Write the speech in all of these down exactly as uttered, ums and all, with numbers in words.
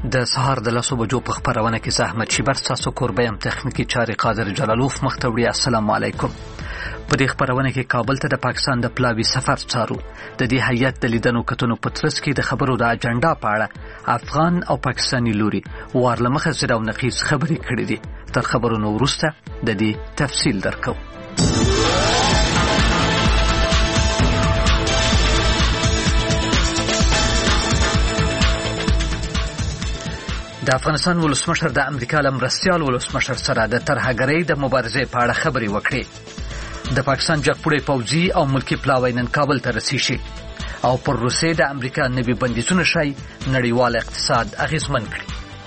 د سهار د لسو بجو په خبرونه کې زحمت شیبر تاسو کوربه يم تخنیکی چاري قادر جلالوف مختوړي. السلام علیکم. په دې خبرونه کې کابل ته د پاکستان د پلاوی سفر څارو. د دې هیئت د لیدنو کتنو په ترڅ کې د خبرو د اجنډا په اړه افغان او پاکستاني لوري وارلمخه زړه او نقیز خبرې کړې دي. تر خبرونو وروسته د دې تفصیل درکو. د افغانستان ولسمشر د امریکا له مرستیال ولسمشر سره د ترهګرۍ د مبارزې په اړه خبرې وکړې. د پاکستان جګپوړی پوځي او ملکی پلاوی نن کابل ته رسیږي او پر روسیې د امریکا نوي بندیزونه شای نړیوال اقتصاد اغیزمن کړي.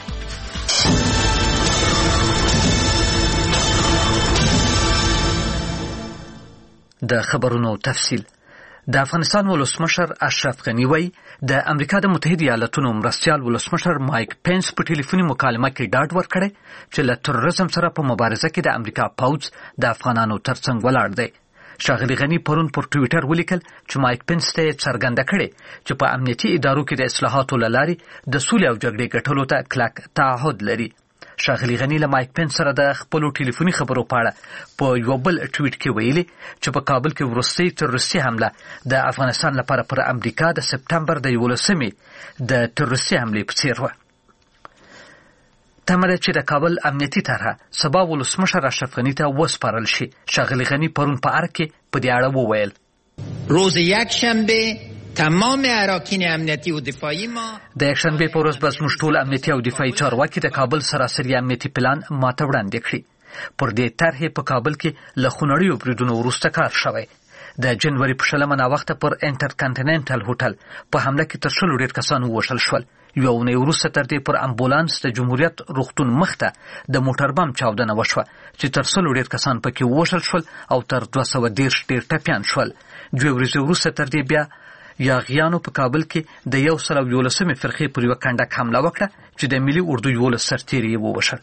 د خبرونو تفصیل. د افغانستان ولسمشر اشرف غنی وایي د امریکا د متحده ایالاتونو مرستیال ولسمشر مایک پینس په ټلیفوني مکالمه کې ډاډ ورکړی چې له تروریزم سره په مبارزه کې د امریکا پوځ د افغانانو ترڅنګ ولاړ دی. ښاغلي غنی پرون پر ټویټر ولیکل چې مایک پینس ته څرګنده کړي چې په امنیتي ادارو کې د اصلاحاتو له لارې د سولې او جګړې ګټلو ته کلک تعهد لري. ښاغلي غنی له مایک پینس سره د خپل ټلیفوني خبرو په اړه په یو بل ټویټ کې ویلي چې په کابل کې وروستۍ تروریستي حمله د افغانستان لپاره پر امریکا د سپټمبر د یولسمې د تروریستي حملې په څیر وه. تمه ده چې د کابل امنیتي طرحه سبا ولسمشر اشرف غنی ته وسپارل شي. ښاغلي غنی پرون په ارګ کې په دې اړه وویل: روز یکشنبه تمام اراکین امنیتی و دفاعی ما د یکشنبه په ورځ به زموږ ټول امنیتي او دفاعي چارواکي د کابل سراسري امنیتي پلان ماته وړاندې کړي. پر دې طرحې په کابل کې له خونړیو بریدونو وروسته کار شوی. د جنوري په شلمه ناوخته پر انټر کانټیننټل هوټل په حمله کې تر شلو ډېر کسان ووژل شول. یوه اونۍ وروسته تر دې پر امبولانس د جمهوریت روغتون مخته د موټر بم چاودنه وشوه چې تر سلو ډېر کسان پکې ووژل شول او تر دوه سوه دېرش ډېر ټپیان شول. دوې ورځې وروسته تر دې بیا یاغیانو په کابل کې د یو سل او یولسمې فرقې پر یوه کنډک حمله وکړه چې د ملي اردو یولس سرتیري یې ووژل.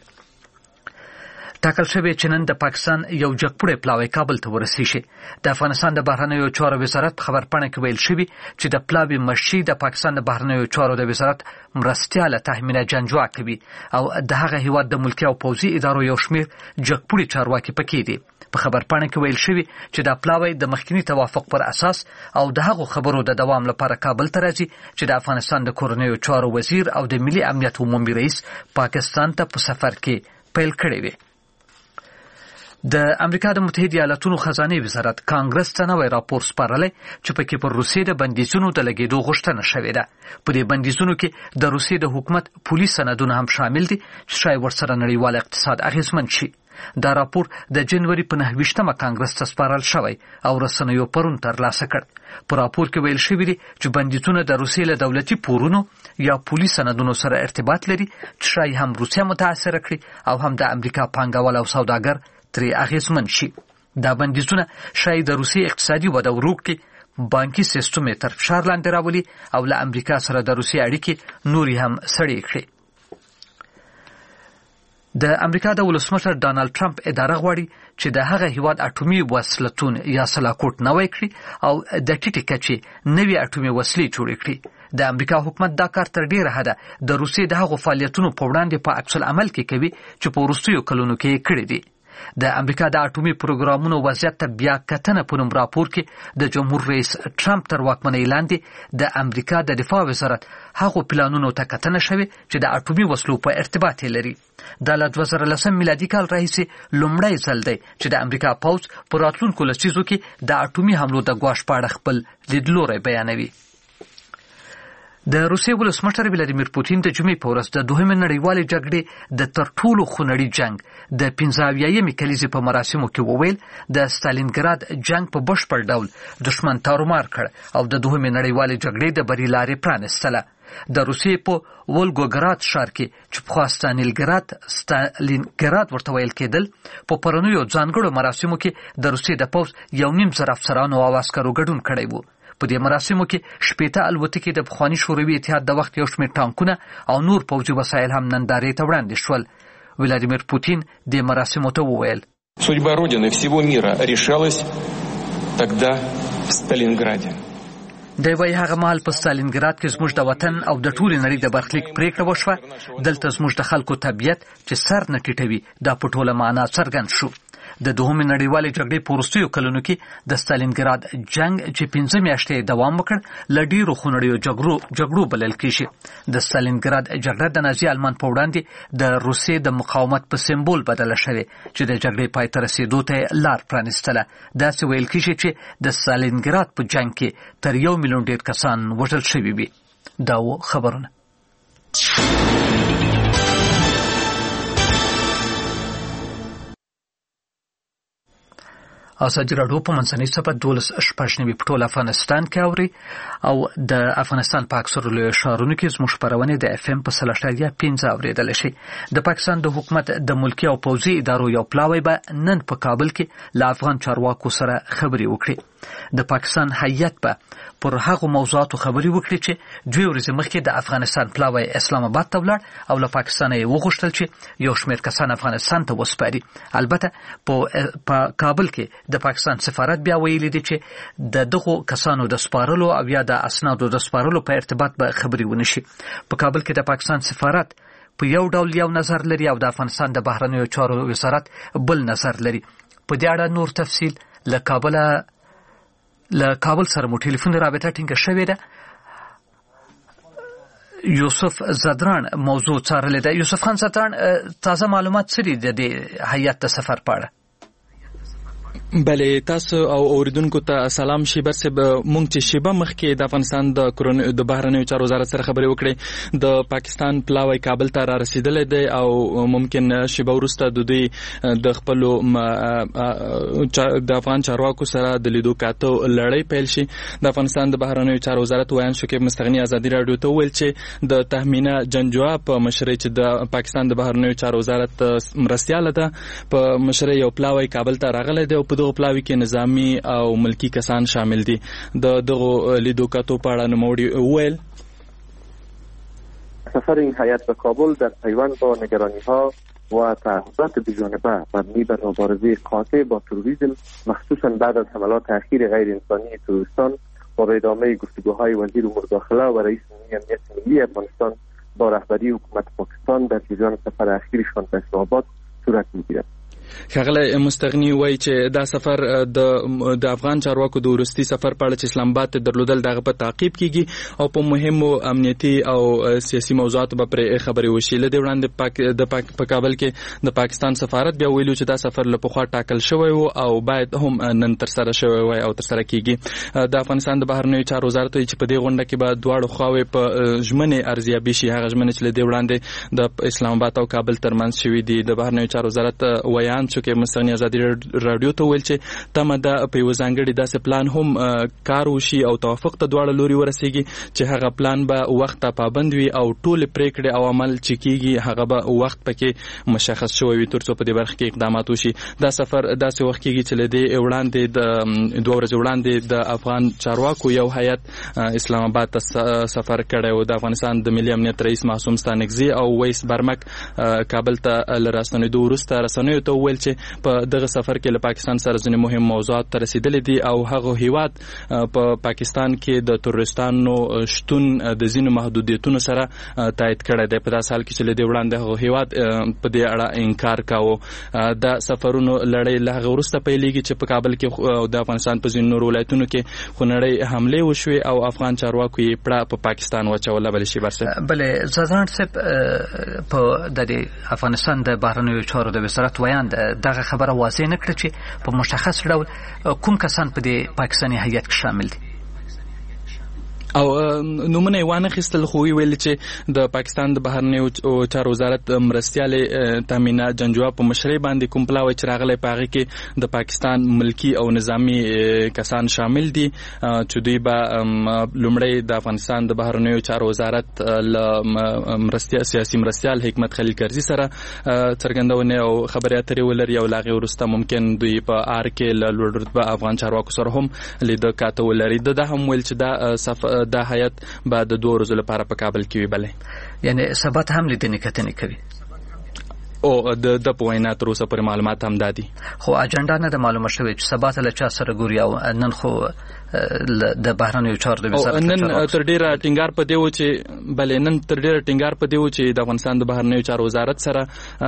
ټاکل شوی چې نن د پاکستان یو جګپوړی پلاوی کابل ته ورسیږي. د افغانستان د بهرنیو چارو وزارت په خبرپاڼه کې ویل شوي چې د پلاوی مشري د پاکستان د بهرنیو چارو د وزارت مرستیاله تحمینا جنجوا کوي او د هغه هیواد د ملکي او پوځي ادارو یو شمیر جګپوړي چارواکي پکې دي. په خبرپاڼه کې ویل شوي چې دا پلاوی د مخکنی توافق پر اساس او د هغو خبرو د دوام لپاره کابل ته راځي چې د افغانستان د کورنیو چارو وزیر او د ملي امنیت عمومي رئیس پاکستان ته په سفر کې پیل کړی وي. د امریکا د متحده ایالاتونو خزانه وزارت کانګرس ته نوی راپور سپارلی چې پکې پر روسیې د بندیزونو د لګېدو غوښتنه شوې ده. په دې بندیزونو کې د روسیې د حکومت پولیس سندونه هم شامل دي چې شاید ورسره نړیوال اقتصاد اغیزمن شي. دا راپور د جنوري په نهه ویشتمه کانګرس ته سپارل شوی او رسنیو پرون ترلاسه کړ. په راپور کې ویل شوي دي چې بندیزونه د روسیې له دولتي پورونو یا پولیس سندونو سره ارتباط لري چې شاید هم روسیه متاثره کړي او هم د امریکا پانګوال او سوداګر ترې اغیزمن شي. دا بندیزونه شاید د روسیې اقتصادي وده ورو کړي، بانکي سیستم یې تر فشار لاندې راولي او له امریکا سره د روسیې اړیکې نورې هم سړې کړي. د امریکا د ولسمشر ډانلډ ټرمپ اداره غواړي چې د هغه هیواد اټومي وسلتون یا سلاکوټ نوی کړي او د ټیټې کچې نوي اټومي وسلې جوړې کړي. د امریکا حکومت دا کار تر ډیره حده د روسیې د هغو فعالیتونو په وړاندې په عکس العمل کې کوي چې په وروستیو کلونو کې کړي دي. د امریکا د اټومي پروګرامونو وضعیت ته بیا کتنه په نوم راپور کې د جمهور رئیس ټرمپ تر واکمنۍ لاندې د امریکا د دفاع وزارت هغو پلانونو ته کتنه شوې چې د اټومي وسلو په ارتباط لري. دا له دوه زره لسم میلادي کال راهیسې لومړی ځل دی چې د امریکا پوځ په راتلونکو لسیزو کې د اټومي حملو د ګواښ په اړه خپل لیدلوری بیانوي. د روسیې ولسمشر ولادیمیر پوتین د جمعې په ورځ د دوهمې نړیوالې جګړې د تر ټولو خونړي جنګ د پنځه اویایمې کلیزې په مراسمو کې وویل د ستالینګراد جنګ په بشپړ ډول دښمن تارومار کړ او د دوهمې نړیوالې جګړې د بری لارې پرانستله. د روسیې په ولګوګراد ښار کې چې پخوا ستالینګراد ستالینګراد ورته ویل کېدل په پرونیو ځانګړو مراسمو کې د روسیې د پوځ یو نیم زر افسرانو او عسکرو ګډون کړی و. په دې مراسمو کې شپېته الوتکې د پخواني شوروي اتحاد د وخت یو شمېر ټانکونه او نور پوځي وسایل هم نندارې ته وړاندې شول. ولادیمیر پوتین دې مراسمو ته وویل: Судьба Родины всего мира решалась тогда в Сталинграде. د وای هغه مهال په ستالینګراد کې زموږ د وطن او د ټولې نړۍ د برخلیک پریکړه وشوه. دلته زموږ د خلکو طبیعت چې سر نه ټیټوي دا په ټوله معنا څرګند شو. د دوهمې نړیوالې جګړې په وروستیو کلونو کې د ستالینګراد جنگ چې پنځه میاشتې دوام وکړ له ډیرو خونړیو جګړو جګړو بلل کېږي. د ستالینګراد جګړه د نازي آلمان په وړاندې د روسیې د مقاومت په سمبول بدله شوې چې د جګړې پای ته رسیدو ته لار پرانیستله. داسې ویل کېږي چې د ستالینګراد په جنگ کې تر یو میلیون ډیر کسان وژل شوي وي. دا و خبرونه. ازادي راډیو په منځنۍ صفحه دولس شپږ نوي په ټول افغانستان کې اوري او د افغانستان په اکثرو لویو ښارونو کې زموږ خپرونې د اف ام په سل اعشاریه پنځه اورېدلی شي. د پاکستان د حکومت د ملکي او پوځي ادارو یو پلاوی به نن په کابل کې له افغان چارواکو سره خبرې وکړي. د پاکستان هیئت به پر هغو موضوعاتو خبرې وکړي چې دوی ورځې مخکې د افغانستان پلاوی اسلام آباد ته ولاړ او له پاکستان یې وغوښتل چې یو شمېر کسان افغانستان ته وسپاري. البته په کابل کې د پاکستان سفارت بیا ویلي دي چې د دغو کسانو د سپارلو او یا د اسنادو د سپارلو په ارتباط به خبرې ونشي. په کابل کې د پاکستان سفارت په یو ډول یو نظر لري او د افغانستان د بهرنیو چارو وزارت بل نظر لري. په دې اړه نور تفصیل له کابل له کابل سره مو ټلیفون رابطه ټینګه شوې ده. یوسف زدران موضوع څارلې ده. یوسف خان زدران، تازه معلومات څه دي د دې هیئت د سفر په اړه؟ بله، تاسو او اوریدونکو ته سلام. شیبر صاحب، مونږ چې شیبه مخکې د افغانستان د کورونو د بهرنیو چارو وزارت سره خبرې وکړې، د پاکستان پلاوی کابل ته را رسیدلی دی او ممکن شیبه وروسته د دوی د خپلو د افغان چارواکو سره د لیدو کاتو لړۍ پیل شي. د افغانستان د بهرنیو چارو وزارت ویان شکیب مستغني ازادي راډیو ته وویل چې د تهمینه جنجوا په مشرۍ چې د پاکستان د بهرنیو چارو وزارت مرستیاله ده په مشرۍ یو پلاوی کابل ته راغلی دی او په دغه پلاوی کې نظامی او ملکی کسان شامل دي. د دغه لیدو کاتو په اړه نوموړي وویل سفر این هیئت به کابل در پیوند با نگرانی‌ها و تعهدات بی‌جانبه مبنی بر مبارزه قاطع با تروریسم، مخصوصا بعد از حملات اخیر غیر انسانی تروریستان و به ادامه گفتگوهای وزیر امور داخله و رئیس امنیت ملی افغانستان با رهبری حکومت پاکستان در جریان سفر اخیرشان به اسلام آباد صورت می‌گیرد. ښاغلی مستغني وایي چې دا سفر د د افغان چارواکو د وروستي سفر په اړه چې اسلام آباد ته درلودل دغه په تعقیب کیږي او په مهمو امنیتي او سیاسي موضوعاتو به پرې خبرې وشي. له دې وړاندې پاک د پاک په کابل کې د پاکستان سفارت بیا ویلو چې دا سفر له پخوا ټاکل شوی و او باید هم نن ترسره شوی وای او ترسره کیږي. د افغانستان د بهرنیو چارو وزارت وایي چې په دې غونډه کې به دواړو خواوې په ژمنې ارزیابي شي، هغه ژمنې چې له دې وړاندې د اسلام آباد او کابل ترمنځ شوي دي. د بهرنیو چارو وزارت ویان چې مستغني ازادي راډیو ته ویل چې تمه ده په یو ځانګړي داسې پلان هم کار وشي او توافق ته دواړه لوري ورسیږي چې هغه پلان به وخت ته پابند وي او ټول پریکړې او عمل چې کیږي هغه به وخت پکې مشخص شوی وي ترڅو په دې برخه کې اقدامات وشي. دا سفر داسې وخت کیږي چې لدې وړاندې د دوه ورځې وړاندې د افغان چارواکو یو هیئت اسلام آباد ته سفر کړی و. د افغانستان د ملي امنیت رئیس معصوم ستانکزي او ویس برمک کابل ته لراستنېدو وروسته رسنیو ته وویل چې په دغه سفر کې له پاکستان سره ځینې مهم موضوعات ته رسیدلي دي او هغه هیواد په پاکستان کې د تروریستانو شتون د ځینو محدودیتونو سره تایید کړی دی. په داسې حال کې چې له دې وړاندې هغه هیواد په دې اړه انکار کاوه. د سفرونو لړۍ له هغه وروسته پیلېږي چې په کابل کې د افغانستان په ځینو نورو ولایتونو کې خونړۍ حملې وشوې او افغان چارواکو یې پړه په پاکستان واچوله. بلې شي برسه بلې زدان صاحب په د افغانستان د بهرنیو چارو د وزارت ویان دغه خبره واضح نه کړه چې په مشخص ډول کوم کسان په دې پاکستاني هیئت کې شامل دي او نومونه وانه خستل خو ویل چې د پاکستان د بهرنیو چارو وزارت مرستیاله تامینه جنجوا په مشرۍ باندې کوم پلاوی چې راغلی پاغه کې د پاکستان ملکی او نظامی کسان شامل دي چې دوی به لومړی د افغانستان د بهرنیو چارو وزارت ل مرستیا سیاسي مرستیال حکمت خلیل کرزي سره څرګندونه او خبري اترې ولري او لاغي ورسته ممکن دوی په آر کې ل لوړ رتبه افغان چارواکو سره هم لیدو کاته ولري. د هم ویل چې دا صف دا هیئت بعد د دوه ورځې لپاره په کابل کې وي. بلې یعنی سبات هم لیدنې کتنې کوي او د د پوینا تر اوسه پر معلومات هم دادي، خو اجنډا نه د معلومه شوی چې سبات له چا سره ګوري او نن خو د بهرنیو چارو د وزارت نن تر ډیره ټینګار په دیو چې بلې نن تر ډیره ټینګار په دیو چې د افغانستان د بهرنیو چارو وزارت سره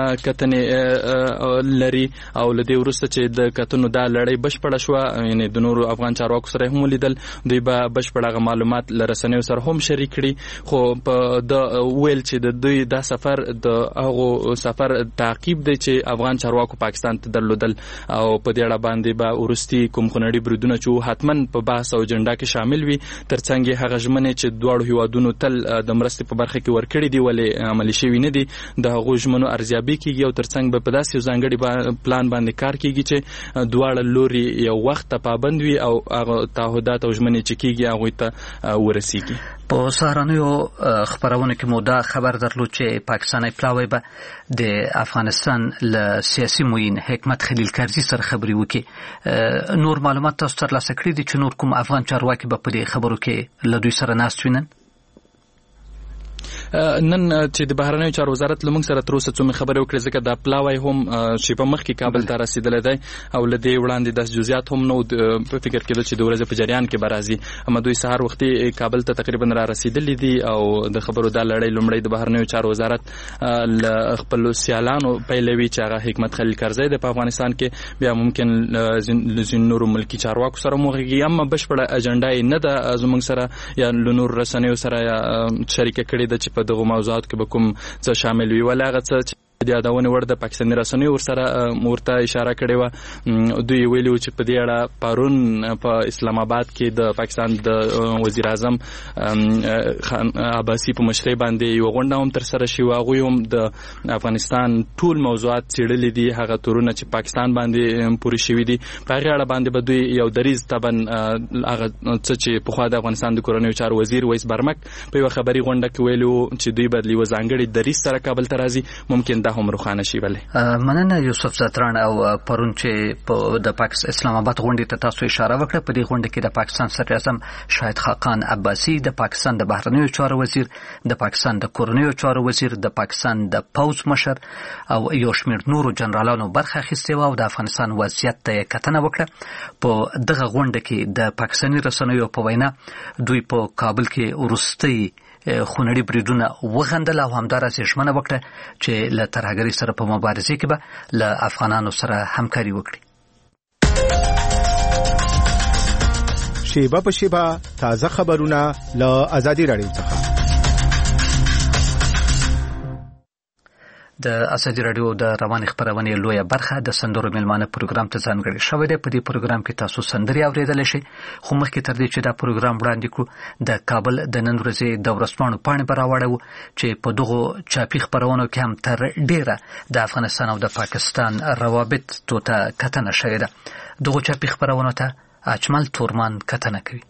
کتنې لري او لدی ورسته چې د کتنو دا لړۍ بشپړه شو یعنی د نورو افغان چارواکو سره هم لیدل دوی به بشپړه معلومات لرسنیو سره هم شریک کړي خو په د ویل چې د دوی دا سفر د هغه سفر تعقیب دی چې افغان چارواکو پاکستان ته درلودل او په دې اړه باندې به ورستي کوم خنړي بریدونه چې حتمن په بحث او اجنډا کې شامل وي ترڅنګ هغه ژمنې چې دواړو هیوادونو تل د مرستې په برخه کې ورکړي دي ولې عملي شوي نه دي د هغو ژمنو ارزیابي کیږي او ترڅنګ به په داسې ځانګړي پلان باندې کار کیږي چې دواړه لوري یو وخت ته پابند وي او هغه تعهدات او ژمنې چې کیږي هغه ته ورسیږي. په سهارنیو خبرونه کې مو دا خبر درلود چې پاکستاني پلاوی به د افغانستان له سیاسي معین حکمت خلیل کرزي سره خبري وکړي. نور معلومات تاسو ترلاسه کړي دي چې نور کوم افغان چارواکي به په دې خبرو کې له دوی سره ناست وي؟ نن چې د بهرنیو چارو وزارت لمونږ سره تر اوسه څومره خبرې وکړې ځکه دا پلاوی هم چې په مخ کې کابل ته رسیدلی دی او له دې وړاندې داسې جزئیات هم نو په فکر کېدل چې د ورځې په جریان کې به راځي اما دوی سهار وختي کابل ته تقریبا را رسیدلي دي او د خبرو دا لړۍ لومړی د بهرنیو چارو وزارت له خپلو سیالانو پیلوي چې هغه حکمت خلیل کرزی دی په افغانستان کې بیا ممکن له نورو ملکي چارواکو سره موغږي اما بشپړه اجنډا یې نه ده زموږ سره یا له نورو رسنیو سره شریکه کړې ده چې په دغه موضوعات کې به کوم څه شامل وي ولا هغه څه د یادونه ور د پاکستاني رسنیو ورسره مورته اشاره کړې و دوی ویلو چې په دې اړه پرون په اسلام آباد کې د پاکستان د وزیر اعظم خان عباسي په مشرۍ باندې یو غونډه هم تر سره شي هغه هم د افغانستان ټول موضوعات څېړلې دي هغه تورونه چې پاکستان باندې پوری شوی دي په هغه اړه باندې به دوی یو دریز تبن هغه څه چې په خوا د افغانستان د کورنیو چارو وزیر ویس برمک په یو خبري غونډه کې ویلو چې دوی بدلی و ځانګړي دریز سره کابل ته راځي ممکن هم روخانه شي ولې مننه یوسف زتران او پرون چې په د پاکستان اسلام آباد غونډې ته تاسو اشاره وکړه په دې غونډه کې د پاکستان صدر اعظم شاهد خاقان عباسي د پاکستان د بهرنیو چارو وزیر د پاکستان د کورنیو چارو وزیر د پاکستان د پوز مشر او یو شمېر نورو جنرالانو برخه اخیستې و او د افغانستان وضعیت ته کتنه وکړه په دغه غونډه کې د پاکستاني رسنیو په وینا دوی په کابل کې ورستي خونړي بریدونه وغندل او همدارس ژمنه وکړه چې له ترهګرۍ سره په مبارزه کې به له افغانانو سره همکاري وکړي. شیبه په شیبه تازه خبرونه له آزادي رادیو څخه. د ازادي رادیو د رواني خبرونې لویه برخه د سندرو میلمانه پروګرام ته ځانګړې شوې ده. په دې پروګرام کې تاسو سندري اوریدلی شئ خو مخکې تر دې چې دا پروګرام وړاندې کړو د کابل د نن ورځې د ورځپاڼو پاڼې به راوړو چې په دغو چاپي خبرونو کې هم تر ډیره د افغانستان او د پاکستان روابط ته کتنه شوې ده. دغو چاپي خبرونو ته اجمل تورمان کتنه کوي.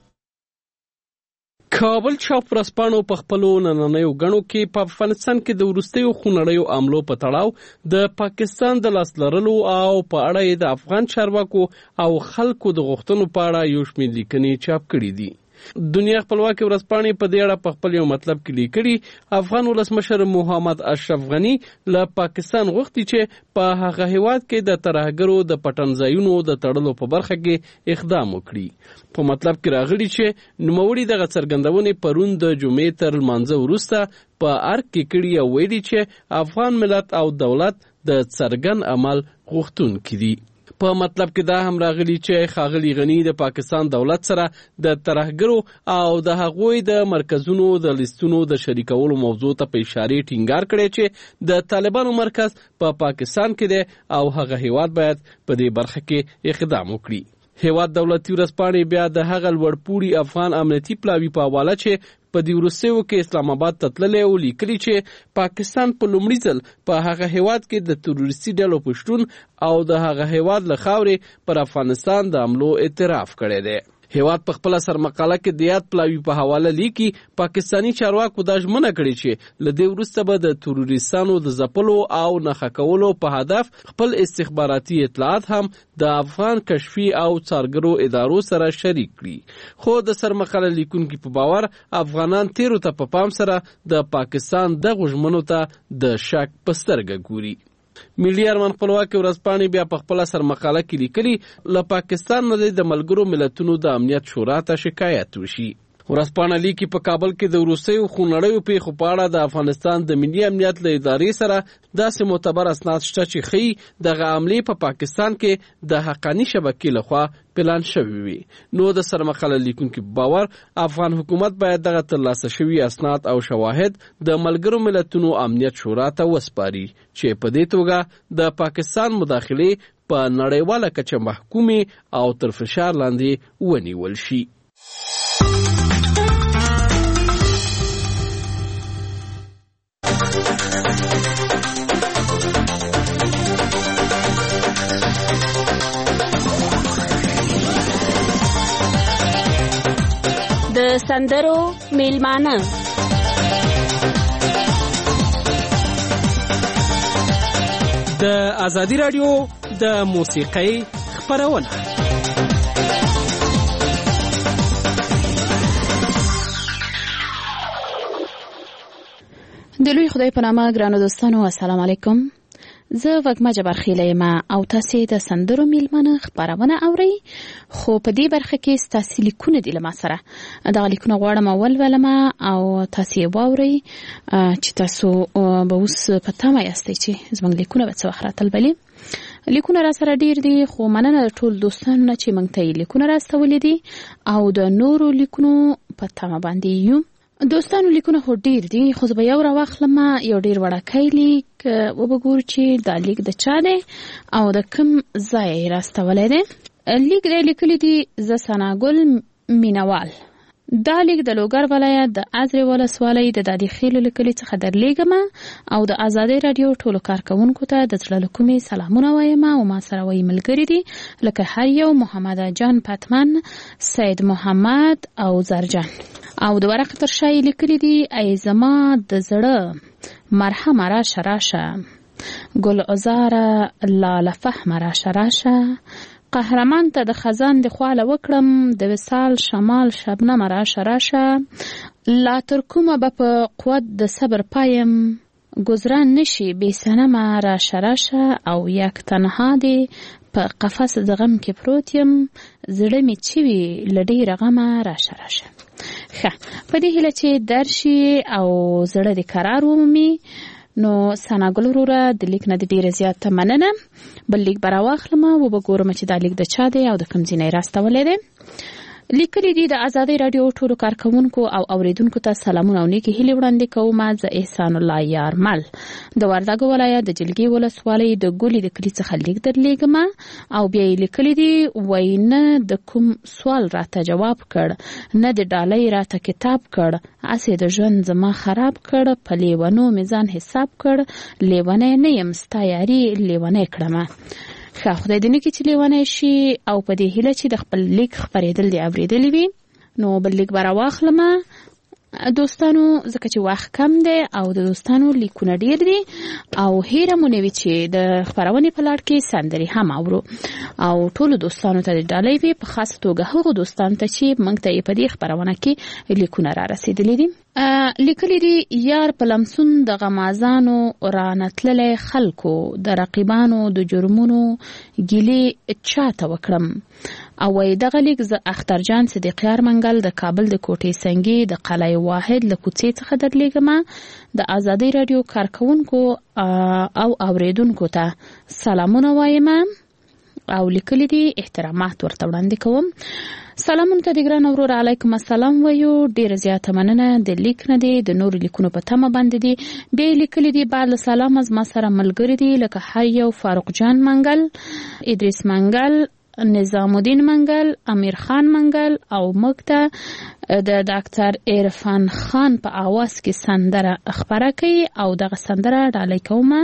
کابل چاپ ورځپاڼو په خپلو نننیو غڼو کې په افغانستان کې د وروستیو خونړیو عملو په تړاو د پاکستان د لاس لرلو او په اړه د افغان چارواکو او خلکو د غوښتنو په اړه یو شمېر لیکنې چاپ کړي دي. دنیا خپلواکي ورځپاڼې په دې اړه په خپل یو مطلب کې لیکلي افغان ولسمشر محمد اشرف غنی له پاکستان غوښتي چې په هغه هیواد کې د ترهګرو د پټنځایونو د تړلو په برخه کې اقدام وکړي. په مطلب کې راغلي چې نوموړي دغه څرګندونې پرون د جمعې تر لمانځه وروسته په ارګ کې کړي او ویلي چې افغان ملت او دولت د څرګند عمل غوښتونکي دي. په مطلب کې دا هم راغلی چې ښاغلي غنی د پاکستان دولت سره د ترهګرو او د هغوی د مرکزونو د لیستونو د شریکولو موضوع ته په اشاره ټینګار کړی چې د طالبانو مرکز په پا پاکستان کې دی او هغه هیواد باید په دې برخه کې اقدام وکړي. هیواد دولتي ورځپاڼې بیا د هغه لوړپوړي افغان امنیتي پلاوي په حواله چې په دې وروستیو کې اسلام آباد ته تللی او لیکلي چې پاکستان په لومړي ځل په هغه هیواد کې د تروریستي ډلو په شتون او د هغه هیواد له خاورې پر افغانستان د حملو اعتراف کړی دی. هیواد په خپل سرمقاله کې د یاد پلاوي په حواله لیکي پاکستانی چارواکو دا ژمنه کړې چې له دې وروسته به د تروریستانو د ځپلو او نښه کولو په هدف خپل استخباراتي اطلاعات هم د افغان کشفي او څارګرو ادارو سره شریک کړي. خو د سرمقاله لیکونکي په باور افغانان تیرو ته په پام سره د پاکستان دغه ژمنو ته د شک په سترګه ګوري. ملي ارمان خپلواکي ورځپاڼې بیا په خپله سرمقاله کې لیکلي له پاکستان نه د ملګرو ملتونو د امنیت شورا ته شکایت وشي. ورځپاڼه لیکي په کابل کې د وروستیو خونړیو پیښو په اړه د افغانستان د ملي امنیت له ادارې سره داسې معتبر اسناد شته چې ښیي دغه حملې په پاکستان کې د حقاني شبکې لخوا پلان شوي وي. نو د سرمقاله لیکونکي باور افغان حکومت باید دغه ترلاسه شوي اسناد او شواهد د ملګرو ملتونو امنیت شورا ته وسپاري چې په دې توګه د پاکستان مداخلې په نړیواله کچه محکومې او تر فشار لاندې ونیول شي. د سندرو میلمانه د ازادي رادیو د موسیقۍ خپرونه. د لوی خدای په نامه ګرانو دوستانو السلام علیکم. زه وګما جبر خیله یم او تاسو د سندرو میلمانه خبرونه اورئ. خو په دې برخه کې تاسو لیکونه دي لمه سره دا لیکونه غواړم اول ولما او تاسو واورئ چې تاسو به اوس په تمه یاستئ چې زموږ لیکونه به څه وخت راتلبلي. لیکونه را سره ډیر دي خو مننه ټول دوستانو نه چې موږ ته لیکونه راستولې دي او د نورو لیکونو په تمه باندې یو. دوستانو لیکونه خو ډیر دي خو زه به یو راواخلم یو ډیر وړاکۍ لیک وبګورو چې دا لیک د چا دی او د کوم ځای یې راستولی دی. لیک دی لیکلی دي زه ثناګل مینوال. دا لیک د لوګر ولایت د ازرې ولسوالۍ د دادي خیلو لیکلي څخه درلیږم او د ازادۍ راډیو ټولو کارکوونکو ته د زړه له کومې سلامونه وایم او ما سره وایي ملګري دي لکه هر یو محمد جان پتمن، سید محمد او زرجان. او د ورقه تر شای لیکلي دي ای زما د زړه مرحمه راشه راشه ګل عزاره لاله فهمه راشه راشه قهرمان ته د خزان د خواله وکړم د وصال شمال شبنم راشه راشه لا تر کومه به په قوت د صبر پایم گذران نشي بې صنمه راشه راشه او یک تنها دی په قفس د غم کې پروت یم زړه مې چې وي له ډېره غمه راشه راشه. ښه په دې هیله چې درشي او زړه دې قرار ومومي. نو ثناګل وروره د لیک نه د ډېره زیاته مننه. بل لیک به راواخلم او به ګورم چې دا لیک د چا دی او د کوم ځای نه یې راستولی دی. لیکلي دي د ازادۍ راډیو ټولو کارکوونکو او اوریدونکو ته سلامونه او نیکې هیلې وړاندې کوم. زه احسان الله یارمل د وردګو ولایت د جلګې ولسوالۍ د ګولې د کلي څخه لیک درلیږم او بیا یې لیکلي دي وایي نه د کوم سوال راته جواب کړ نه د ډالۍ راته کتاب کړ اسې د ژوند زما خراب کړ په لیونو مې ځان حساب کړ لیونی نه یم ستا یاري لیونی کړمه. ښه خدای دې نه کړي چې لیونی شي او په دې هیله چې د خپل لیک خپرېدل دې اورېدلی وي. نو بل لیک به راواخلمه دوستانو ځکه چې وخت کم دی او د دوستانو لیکونه ډیر دي او هیره مو نه وي چې د خپرونې په لړ کې سندرې هم اورو او ټولو دوستانو ته د ډالۍ وي په خاص توګه هغو دوستانو ته چې موږ ته یې په دې خپرونه کې لیکونه را رسېدلي دي. لیکلي دي یار په لمسون د غمازانو رانتللی خلکو د رقیبانو د جرمونو ګیلې چاته وکړم او وایي دغه لیک زه اخترجان صدیقیار منګل د کابل د کوټې سنګي د قلعه واحد له کوڅې څخه درلیږم. د ازادۍ راډیو کارکوونکو او اوریدونکو ته سلامونه وایم او لیکلي دي احترامات ورته وړاندې کوم. سلامونه ته د ګران ورور علیکم السلام وایو. ډیره زیاته مننه د لیک نه دی د نورو لیکونو په تمه باندې دي. بیا لیکلي دي بعد له سلام از ما سره ملګري دي لکه هر یو فاروق جان منګل، ادریس منګل، نظام الدین منګل، امیر خان منګل او موږ ته د ډاکټر عرفان خان په اواز کې سندره خبره کوي او دغه سندره ډالۍ کومه.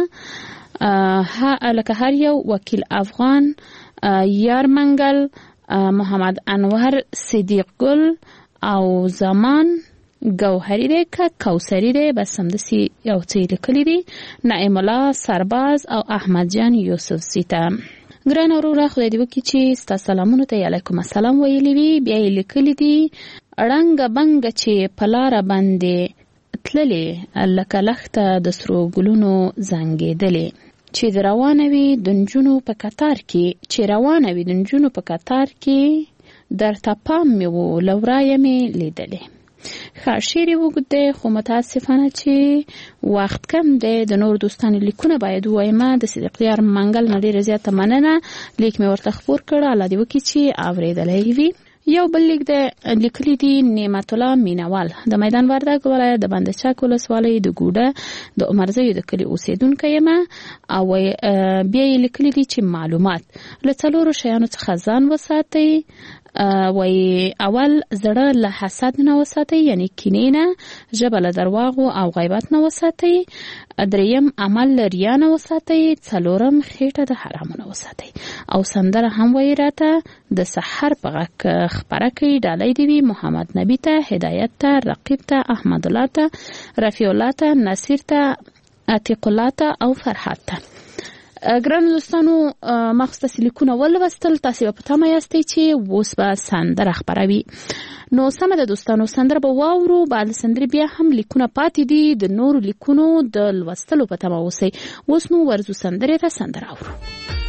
ها لکه هر یو وکیل افغان، یار منګل، محمد انور، صدیق گل او زمان گوهری دی که کوثری دی بس همداسې یو څه لیکلي دي. نعیم الله سرباز او احمد جان یوسف سیته. ګران وروره خدای دې وکړي چې ستا سلامونو ته علیکم السلام ویلي وي. بیا یې لیکلي دي ړنګه بنګه چې په لاره باندې تللې لکه لښته د سرو ګلونو زنګېدلې چې د روانوي د نجونو په کتار کې چې روانوي د نجونو په کتار کې درته پام مې و لورایه مې لیدلې. ښه شعر یې اوږد دی خو متاسفانه چې وخت کم دی. د نور دوستانو لیکونه باید ووایمه. د صدیقیار منګل نه ډېره زیاته مننه. لیک مې ورته خپور کړ. الله دې وکړي چې اورېدلی وي. یو بل لیک د لیکلي دي نعمت الله مینوال د میدان وردګ ولایت د بند چک ولسوالۍ د ګوډه د عمرزیو د کلي اوسېدونکی یم. او بیا یې لیکلي دي چې معلومات له څلورو شیانو څخه ځان وساتئ. وای اول زړه له حسد نه وساتئ، یعنی کینې نه، ژبه له درواغو او غیبت نه وساتئ، دریم عمل له ریا نه وساتئ، څلورم خېټه د حرامو نه وساتئ. او سندره هم وایي راته د سحر په غږ خپره کړئ. ډالۍ دې وي محمد نبي ته، هدایت ته، رقیب ته، احمد الله ته، رفیع الله ته، نصیر ته، عتیق الله ته او فرحات ته. ګرانو دوستانو مخصوص تاسې لیکونه ولوستل. تاسې به په تمه یاستئ چې اوس به سندره خپروي. نو سمه ده دوستانو، سندره به واورو. بعد سندرې بیا هم لیکونه پاتې دي. د نورو لیکونو د لوستلو په تمه اوسئ. اوس نو ورځو سندرې ته سندره اورو.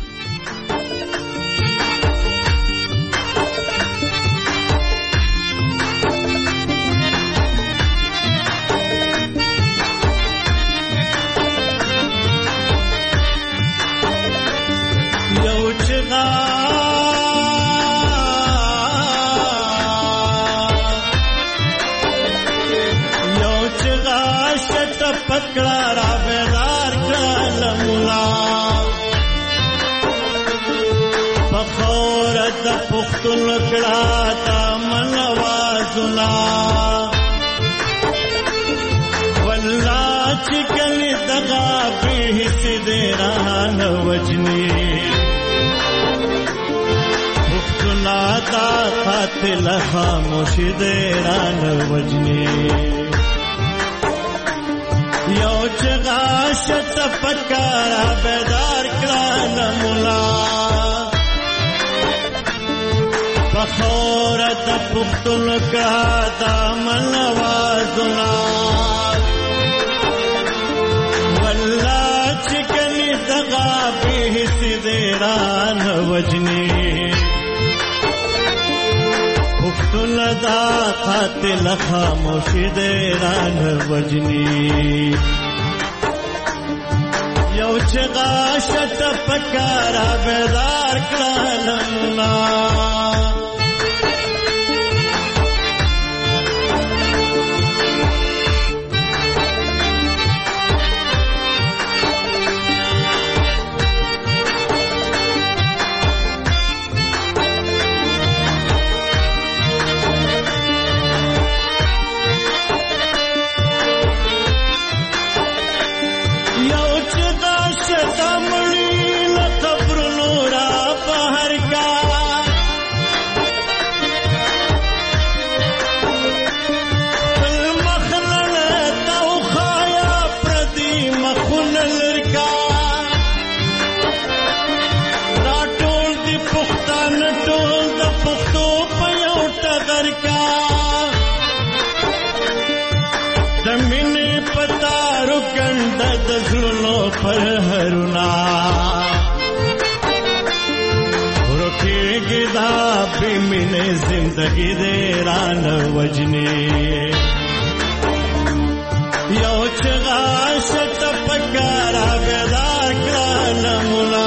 پکڑا را بیدار کړه مولا فخورت پختون کړه تا من وازنا والله چې کلی دغه به سیدران وجنی پختونا تا قاتل خاموش دیران وجنی یو چغا شت پکارا بیدار کړه مولا فخورت پختون کړه تا من وازنا والله چې کلی دغه به سیدران وجنی پختون دا قاتل خاموش دیران وجنی یو چغا شت پکارا بیدار کړه مولا پر هرونا روکے گدا بیمین زندگی دیران وجنی یو چغا شت پکارا بیدار کړه مولا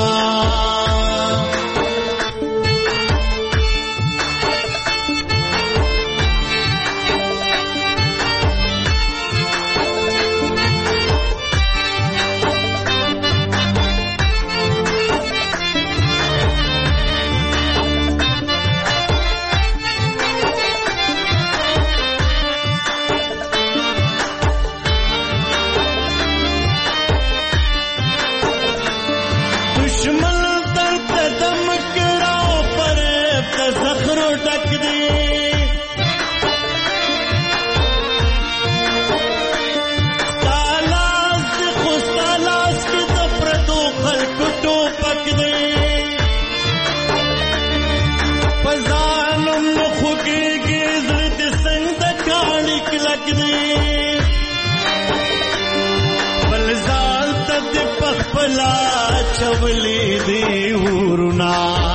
پلا چولی دی ورنا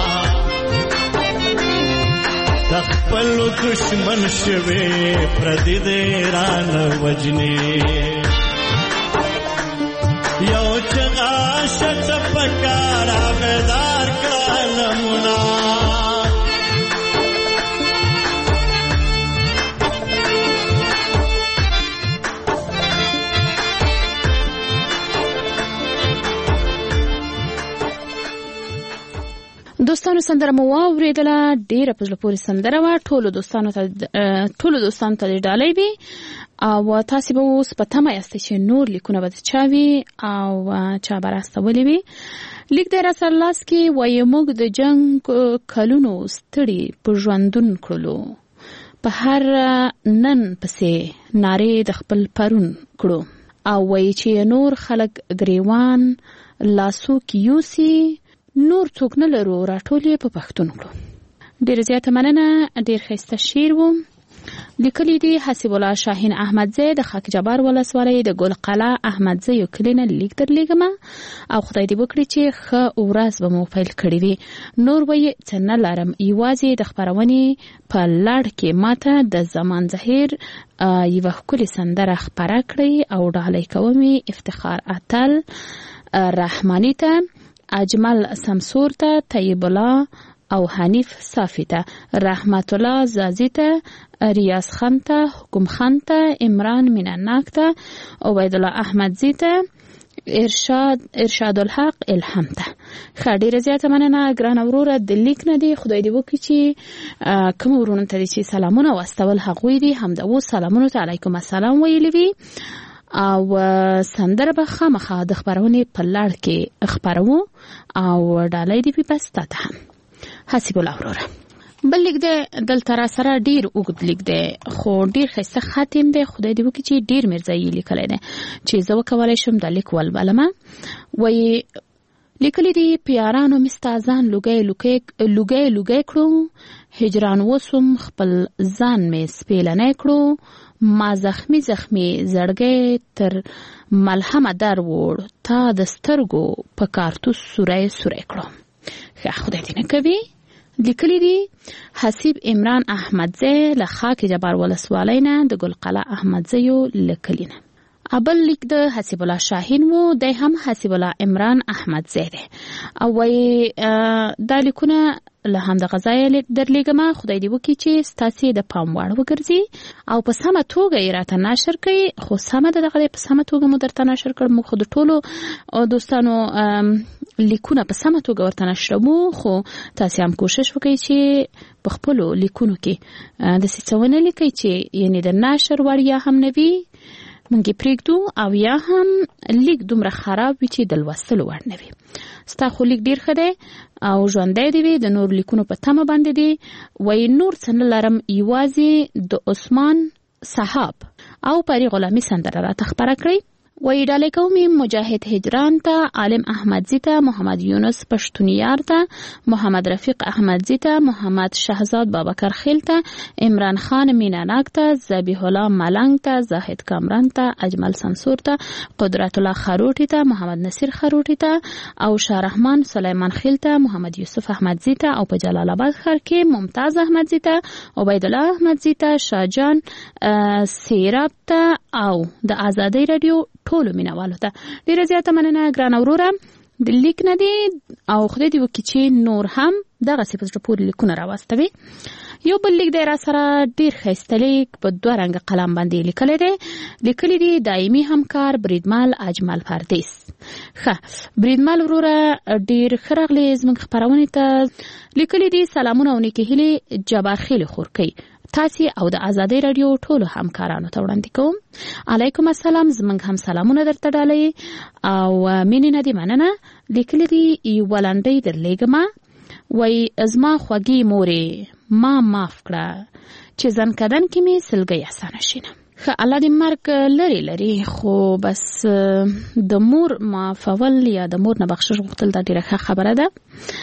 تخپل دشمن شوی پردی دی ران وجنی یو چغا شت پکارا بیدار کالمنا دوستانو سندره مو واوریدله ډیره په زړه پورې سندره وه ټولو دوستانو ته ټولو دوستانو ته ډالۍ وي او تاسې به اوس په تمه یاستئ چې نور لیکونه به د چا وي او چا به راستولی وي. لیک دی راسره لاس کې وایي موږ د جنګ کلونو ستړي په ژوندون کړلو په هر نن پسې نارې د خپل پرون کړو او وایي چې نور خلک ګریوان لاسو کې یوسي نور څوک نه لرو راټول یې په پښتون کړو. ډېره زیاته مننه. ډېر ښایسته شعر و. لیکلی دی حسیب الله شاهین احمدزی د خاک جبار ولسوالۍ د ګل قلعه احمدزی یو کلی نه لیک درلیږم او خدای دې وکړي چې ښه ورځ به مو پیل کړې وي. نور به یې څه نه لرم یوازې د خپرونې په لړ کې ماته د زمان ظهیر یوه ښکلې سندره خپره کړئ او ډالۍ کوم افتخار اتل رحماني ته، اجمل سمسور ته، طیب الله او حنیف صافی ته، رحمت الله زازی ته، ریاض خان ته، حکم خان ته، عمران مینناک ته، عبید الله احمدزی ته، ارشاد ارشاد الحق الهام ته. ښه ډېره زیاته مننه ګرانه وروره. د لیک نه دی خدای دې وکړي چې کوم ورونو ته دې چې سلامونه واستول هغوی دي همدا اوس سلامونو ته علیکم السلام ویلي وي او سندره به خامخا د خپرونې په لړ کې خپرو او ډالۍ دې بس تاته هم حسیب الله وروره. بل لیک دی دلته را سره ډیر اوږد لیک دی خو ډیر ښایسته خاتم دی. خدای دې وکړي چې ډیر میرزایي لیکلی دی چې زه وکولی شم د لیک ولولمه. وایي لیکلی دي پیارانو مستازان لوګی لوګی لوګی کړو هجران وسوم خپل ځان مې سپیلنی کړو ما زخمی زخمی زړګی تر ملهمه در وړ تا د سترګو په کارتوس سوری سوری کړو. ښه خدای دې نه کوي. لیکلی دي حسیب عمران احمدزی له خاک جبار ولسوالۍ نه د ګل قلعه احمدزیو لیکلی نه. ابل لیک د حسیب الله شاهین وو دی هم حسیب الله عمران احمدزی دی او وایي دا لیکونه له همدغه ځایه درلیږم خدای دې وکړي چې ستاسې د پام وړ وګرځي او په سمه توګه یې راته نشر کړي. خو سمه ده دغه دی په سمه توګه مو درته نشر کړ. موږ خو د ټولو دوستانو لیکونه په سمه توګه ورته نشروو خو تاسې هم کوشش وکړئ چې په خپلو لیکونو کې داسې څه ونه لیکئ چې یعنې د نشر وړیا هم نه وي مونږ یې پرېږدو او یا هم لیک دومره خراب وي چې د لوستلو وړ نه وي. ستا خو لیک ډېر ښه دی او ژوندی دی وي د نور لیکونو په تمه باندې دی. وایي نور څه نه لرم یوازې د عثمان صحاب او پری غلامي سندره راته خپره کړئ. وایي ډالۍ کوم مجاهد هجران ته، عالم احمدزی ته، محمد یونس پښتونیار ته، محمد رفیق احمدزی ته، محمد شهزاد بابکر خیل ته، عمران خان میناناک ته، ذبیح الله ملنګ ته، زاهد کامران ته، اجمل سمسور ته، قدرت الله خروټی ته، محمد نصیر خروټی ته او شاه رحمان سلیمان خیل ته، محمد یوسف احمدزی ته او په جلال آباد ښار کې ممتاز احمدزی ته، عبید الله احمدزی ته، شاهجان سیراب ته او د آزادۍ رادیو ټولو مینوالو ته ډیره زیاته مننه ګرانه وروره. د لیک نه دی او خدای دې وکړي چې نور هم دغسې په زړه پورې لیکونه راواستوي. یو بل لیک دی را سره ډیر ښایسته لیک په دوه رنګه قلم باندې لیکلی دی. لیکلی دی دایمي همکار بریدمل اجمل پردیس. ښه بریدمل وروره ډیر ښه راغلی زموږ خپرونې ته. لیکلی دی سلامونه او نیکې هیلې جبار خیل خورکۍ تاسې او د آزادۍ رادیو ټولو همکارانو ته وړاندې کوم. علیکم السلام. زموږ هم سلامونه درته ډالۍ او مینې نه دې مننه. لیکلی دي یوه لنډۍ درلیږم. وایي زما خوږې مورې ما معاف کړه چې ځنکدن کې مې سلګۍ اسانه شینه. ښه الله دې مرګ لرې لري خو بس د مور معافول یا د مور نه بخښش غوښتل دا ډېره ښه خبره ده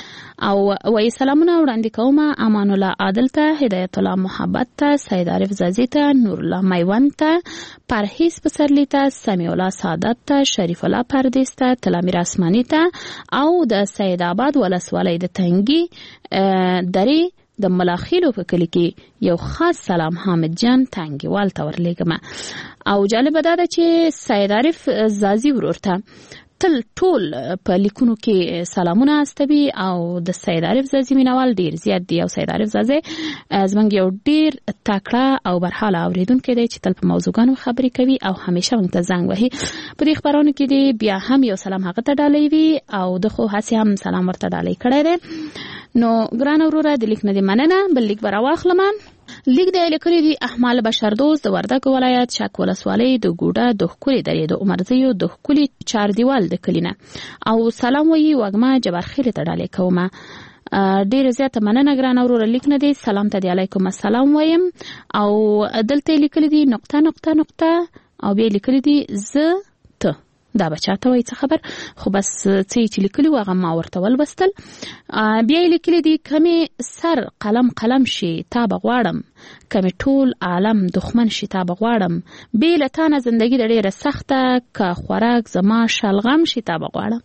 او وای سلامونه وړاندې کوم امان الله عادل ته، هدایت الله محبت ته، سید عارف زازی ته، نور الله میوند ته، پرهیز پسرلی ته، سمیع الله سعادت ته، شریف الله پردیس ته، تلامیر اسمانی ته او د سید آباد ولسوالۍ د تنګي درې د ملاخیلو په کلی کې یو خاص سلام حامد جان تنګیوال ته ورلیږم. او جالب دا ده چې سید عارف زازی ورور ته تل ټول په لیکونو کې سلامونه استوي او د سید عارف زازی مینوال ډیر زیات دی. او سید عارف زازی زمونږ یو ډیر تکړه او برحاله اوریدونکی دی چې تل په موضوعګانو خبرې کوي او همیشه موږ ته زنګ وهي. په دې خبرونو کې دی بیا هم یو سلام هغه ته ډالۍ وي او د خو هسې هم سلام ورته ډالۍ کړی دی. نو ګران وروره د لیک نه دی مننه. بل لیک به راواخلم. لیک دی لیکلی دی احمد بشردوست د وردګ ولایت شک ولسوالۍ د ګوډه د ښکلي درې د عمرزیو د ښکلي چاردیوال د کلي نه او سلام وایي وږمه جبارخیل ته ډالۍ کومه. ډیره زیاته مننه ګران وروره. لیک نه دی سلام ته دی علیکم السلام وایم او دلته لیکلی دی نقطه نقطه نقطه او بیا لیکلی دی ز ته دا بچاته وای څه خبر خو بس څه چې لیکلی و هغه ما ورته ولوستل. بیا لیکلی دی کمی سر قلم قلم شي تا بغواړم، کمی ټول عالم دښمن شي تا بغواړم، بې له تا نه زندګي د ډېره سخته که خوراک زما شلغم شي تا بغواړم.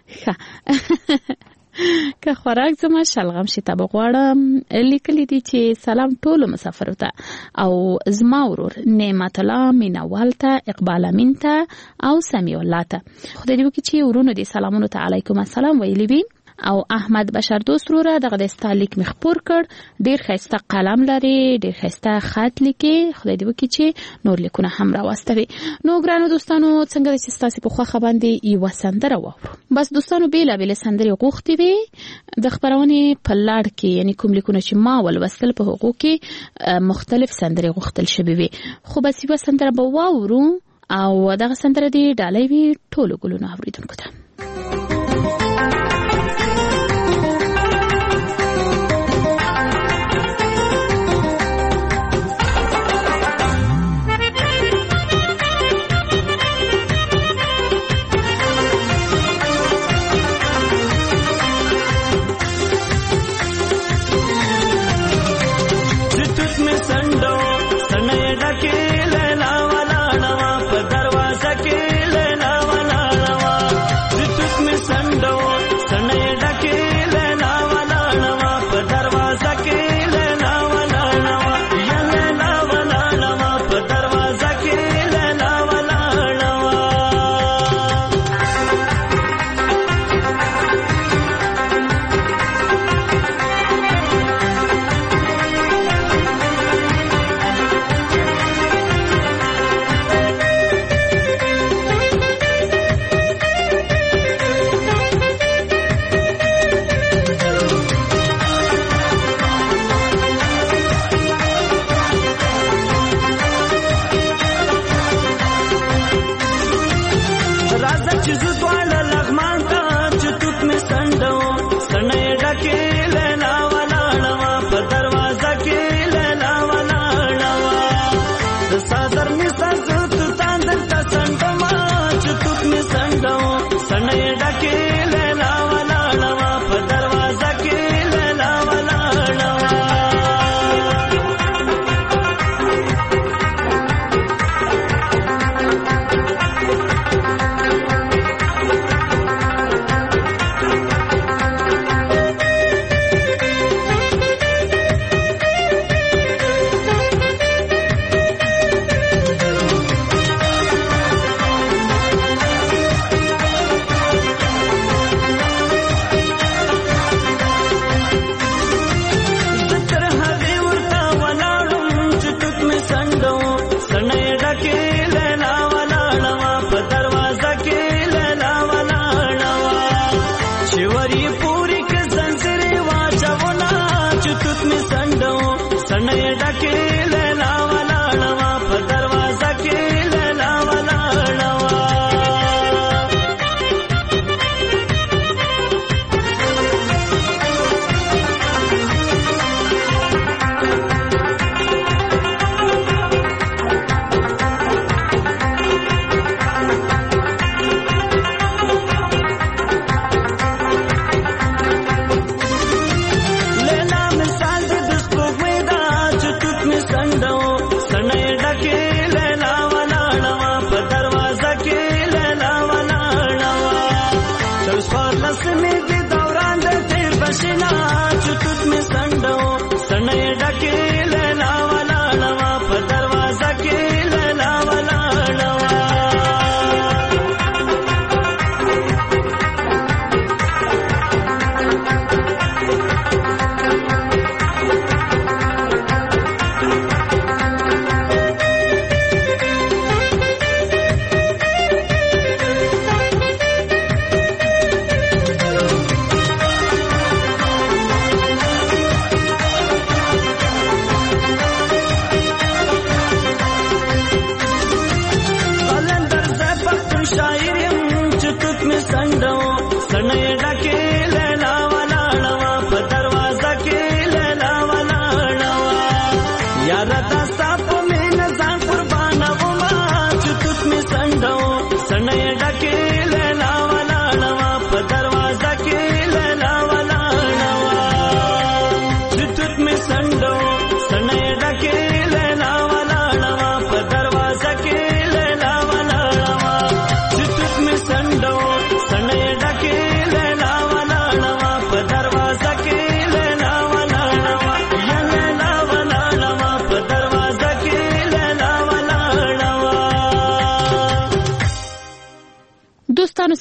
که خوراک زما شلغم شي ته بغواړم. لیکلی دی چې سلام ټولو مسافرو ته او زما ورور نعمت الله مینوال ته، اقبال امین ته او سمیع الله ته. خدای دې وکړي چې ورونو دې سلامونو ته علیکم السلام ویلی وي. او احمد بشردوست وروره دغه د ستا لیک مې خپور کړ. ډیر ښایسته قلم لري، ډیر ښایسته خط لیکي. خدای دې وکړي چې نور لیکونه هم راواستوي. نو ګرانو دوستانو څنګه چې ستاسې په خوښه باندې یوه سندره واورو. بس دوستانو بېلابېلې سندرې غوښتې وې د خپرونې په لړ کې، یعنې کوم لیکونه چې ما ولوستل په هغو کې مختلف سندرې غوښتل شوې وې. خو بس یوه سندره به واورو او دغه سندره دې ډالۍ وي ټولو ګلونو اورېدونکو ته. دروازه کې لیلا ولاړه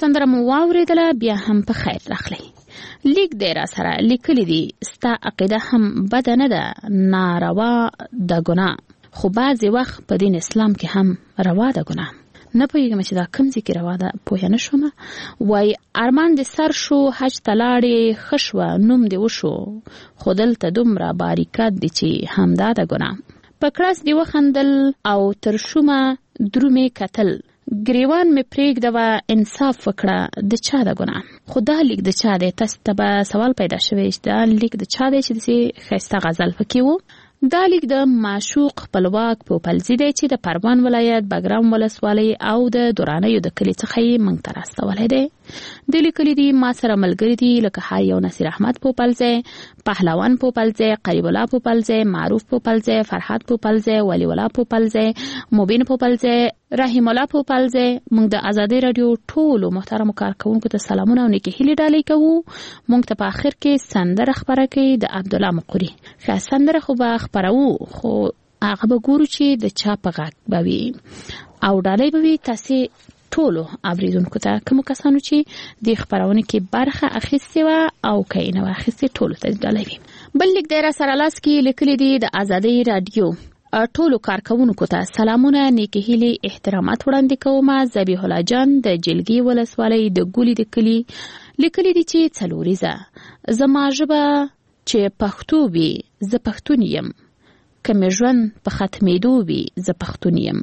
سندره مو واوریدله، بیا هم په خیر راغلی. لیک دی را سره لیکلی دی ستا عقیده هم بده نه ده، ناروا ده ګناه، خو بعضې وخت په دین اسلام کې هم روا ده ګناه. نه پوهېږم چې دا کوم ځای کې روا ده، پوهه نه شومه. وایي ارمان دې سر شو، حج ته لاړې ښه شوه، نوم دې وشو، خو دلته دومره باریکات دي چې همدا ده ګناه. په کړس دې وخندل او تر شومه درومې کتل، ګریوان مې پرېږده وه انصاف وکړه، د چا ده ګناه. خو دا لیک د چا دی؟ تاسو ته به سوال پیدا شوی چې دا لیک د چا دی چې داسې ښایسته غزل پکې و. دا لیک د معشوق خپلواک پوپلزي دی چې د پروان ولایت بګرام ولسوالۍ او د درانیو د کلي څخه یې موږ ته راستولی دی. د لیکلي دي ما سره ملګري دي لکه هر یو نصیر احمد پوپلزی، پهلوان پوپلزی، قریب الله پوپلزی، معروف پوپلزی، فرحات پوپلزی، ولی الله پوپلزی، مبین پوپلزی، رحیم الله پوپلزی. موږ د ازادي رادیو ټولو محترمو کارکونکو ته سلامونه او نیکې هیلې ډالۍ کوو. موږ ته په آخر کې سندره خپره کوي د عبدالله مقوري. ښه سندره خو به خپروو، خو هغه به ګورو چې د چا په غږ به وي او ډالۍ به وي تاسې ټولو اوریدونکو ته، کومو کسانو چې د خپرونې کې برخه اخیستې وه او که یې نه وه اخیستې، ټولو ته ډالۍ وي. بل لیک دی را سره لاس کې لیکلي دي د ازادۍ راډیو ټولو کارکونکو ته سلامونه، نیکې هیلې، احترامات وړاندې کومه. ذبیح الله جان د جلګي ولسوالۍ د ګولي د کلي لیکلي دي چې څلوریزه زما ژبه چې پښتو وي زه پښتون یم، که مې ژوند په ختمېدو وي زه پښتون یم،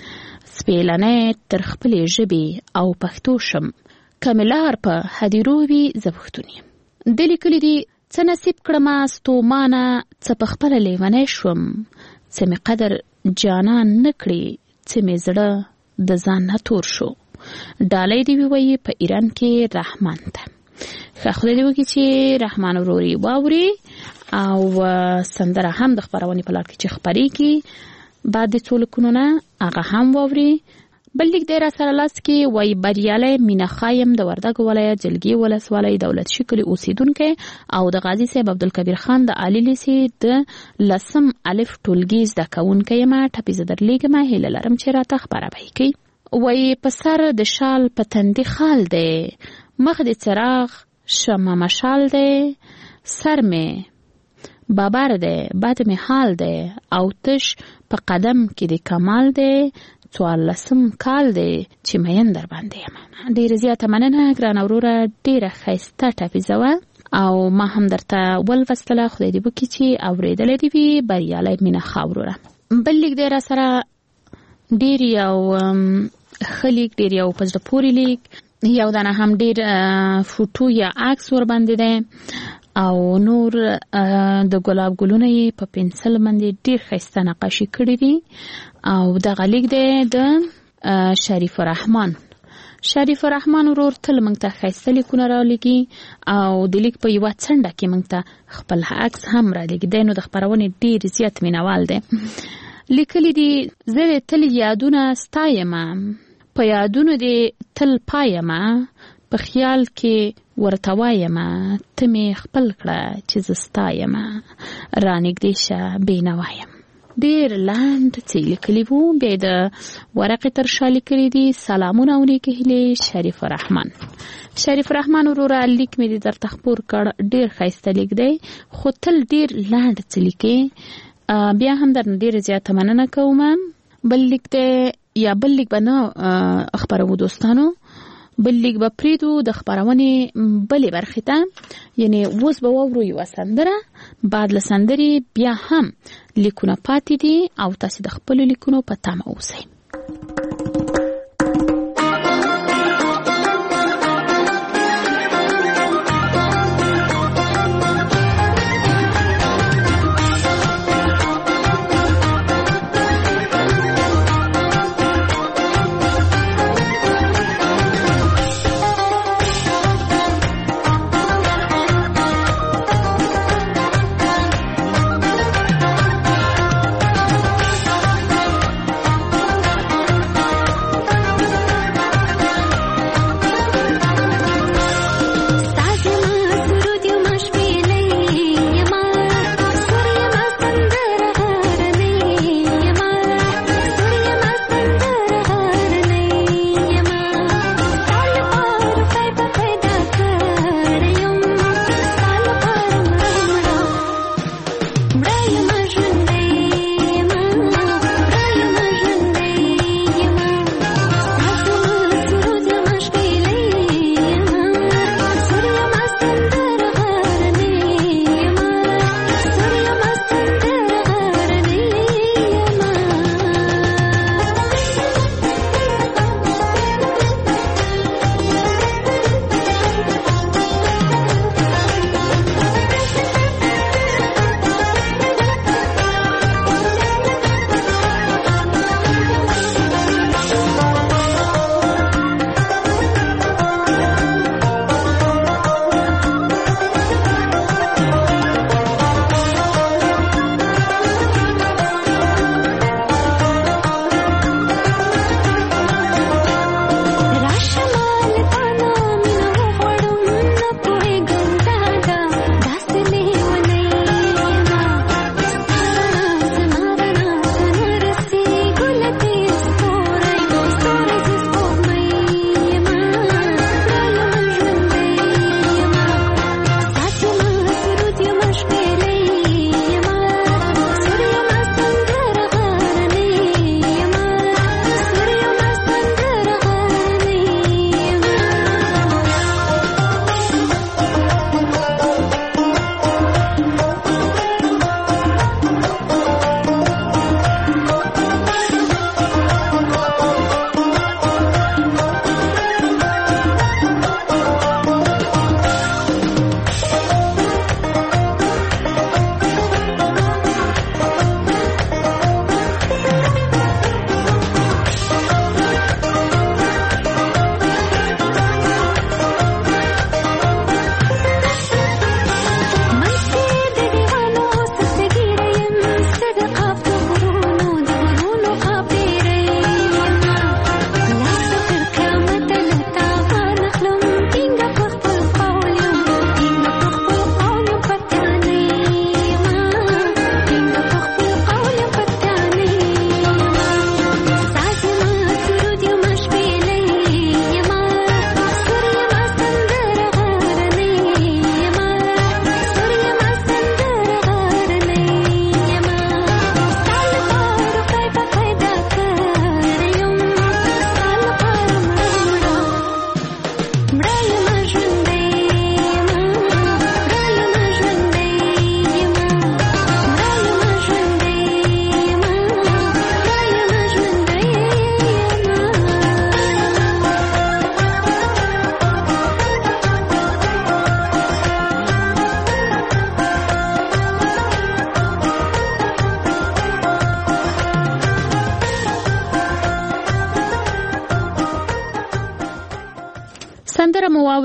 سپېلنی تر خپلې ژبې او پښتو شم، که مې لار په هدیرو وي زه پښتون یم. د لیکلي دي څه نصیب کړمه ستومانه، څه په خپله لیونی شوم، څه مې قدر جانان نه کړي، څه مې زړه د ځان نه تور شو. ډالۍ دې ووایي په ایران کې رحمان ته. ښه خدای دې وکړي چې رحمان وروري واوري او سندره هم د خپرونې په لار کې چې خپرېږي بعد د څو لیکونو نه هغه هم واوري. بل لیک دی را سره لاس کې وایي بریالی مینه خایم د وردګو ولایت جلګي ولسوالۍ دولت شي کلي اوسیدونکی او د غازي صاحب عبدالکبیر خان د عالي لیسې د لسم الف ټولګي زده کوونکی یم. ټپې زه درلیږمه، هیله لرم چې راته خپره به یې کوي. وایي په سر د شال په تندي خال دی، مخ د څراغ شمه مشال دی، سر مې بابر دی، بد مې حال دی او تش په قدم کې د کمال دی، څوارلسم کال دی چې مین در باندې یم. ډېره زیاته مننه ګرانه وروره، ډېره ښایسته ټپیزه وه او ما هم درته ولوستله. خدای دې وکړي چې اورېدلی دې وي. بریالی مینه ښه وروره. بل لیک دی را سره ډېر یو ښه لیک، ډېر یو په زړه پورې لیک، یو دانه هم ډېر فوټو یا عکس ورباندې دی او نور د ګلاب ګلونه یې په پنسل باندې ډېر ښایسته نقاشي کړي دي. او دغه لیک دی د شریف الرحمن. شریف الرحمن ورور تل موږ ته ښایسته لیکونه رالیږي او د لیک په یوه څنډه کې موږ ته خپل عکس هم رالیږدی، نو د خپرونې ډېر زیات مینوال دی. لیکلي دي زه د تل یادونه ستایمه، په یادونو دې تل پایمه، په خیال کې ورته وایمه، ته مې خپل کړه چې زه ستایمه، رانږدې شه بېنوا یم. ډېر لنډ څه لیکلي وو. بیا د ورقې تر شا لیکلي دي سلامونه او نیکې هیلې شریف الرحمن. شریف الرحمن وروره لیک مې دې درته خپور کړ، ډېر ښایسته لیک دی خو تل ډېر لنډ څه لیکې. بیا هم درنه ډېره زیاته مننه کوم. بل لیک دی یا بل لیک به نه خپروو دوستانو، بل لیک به پریدو د خپرونې بلې برخې ته، یعنی اوس به واورو یوه سندره، بعد له سندرې بیا هم لیکونه پاتې دي او تاسې د خپلو لیکونو په تمه اوسئ.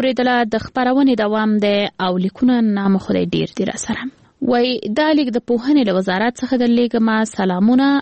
اوریدله د خبرونې دوام دی او لیکونه نام خدای ډیر دی را سره. وای دا لیک د پوهنې له وزارت څخه د لیږم سلامونه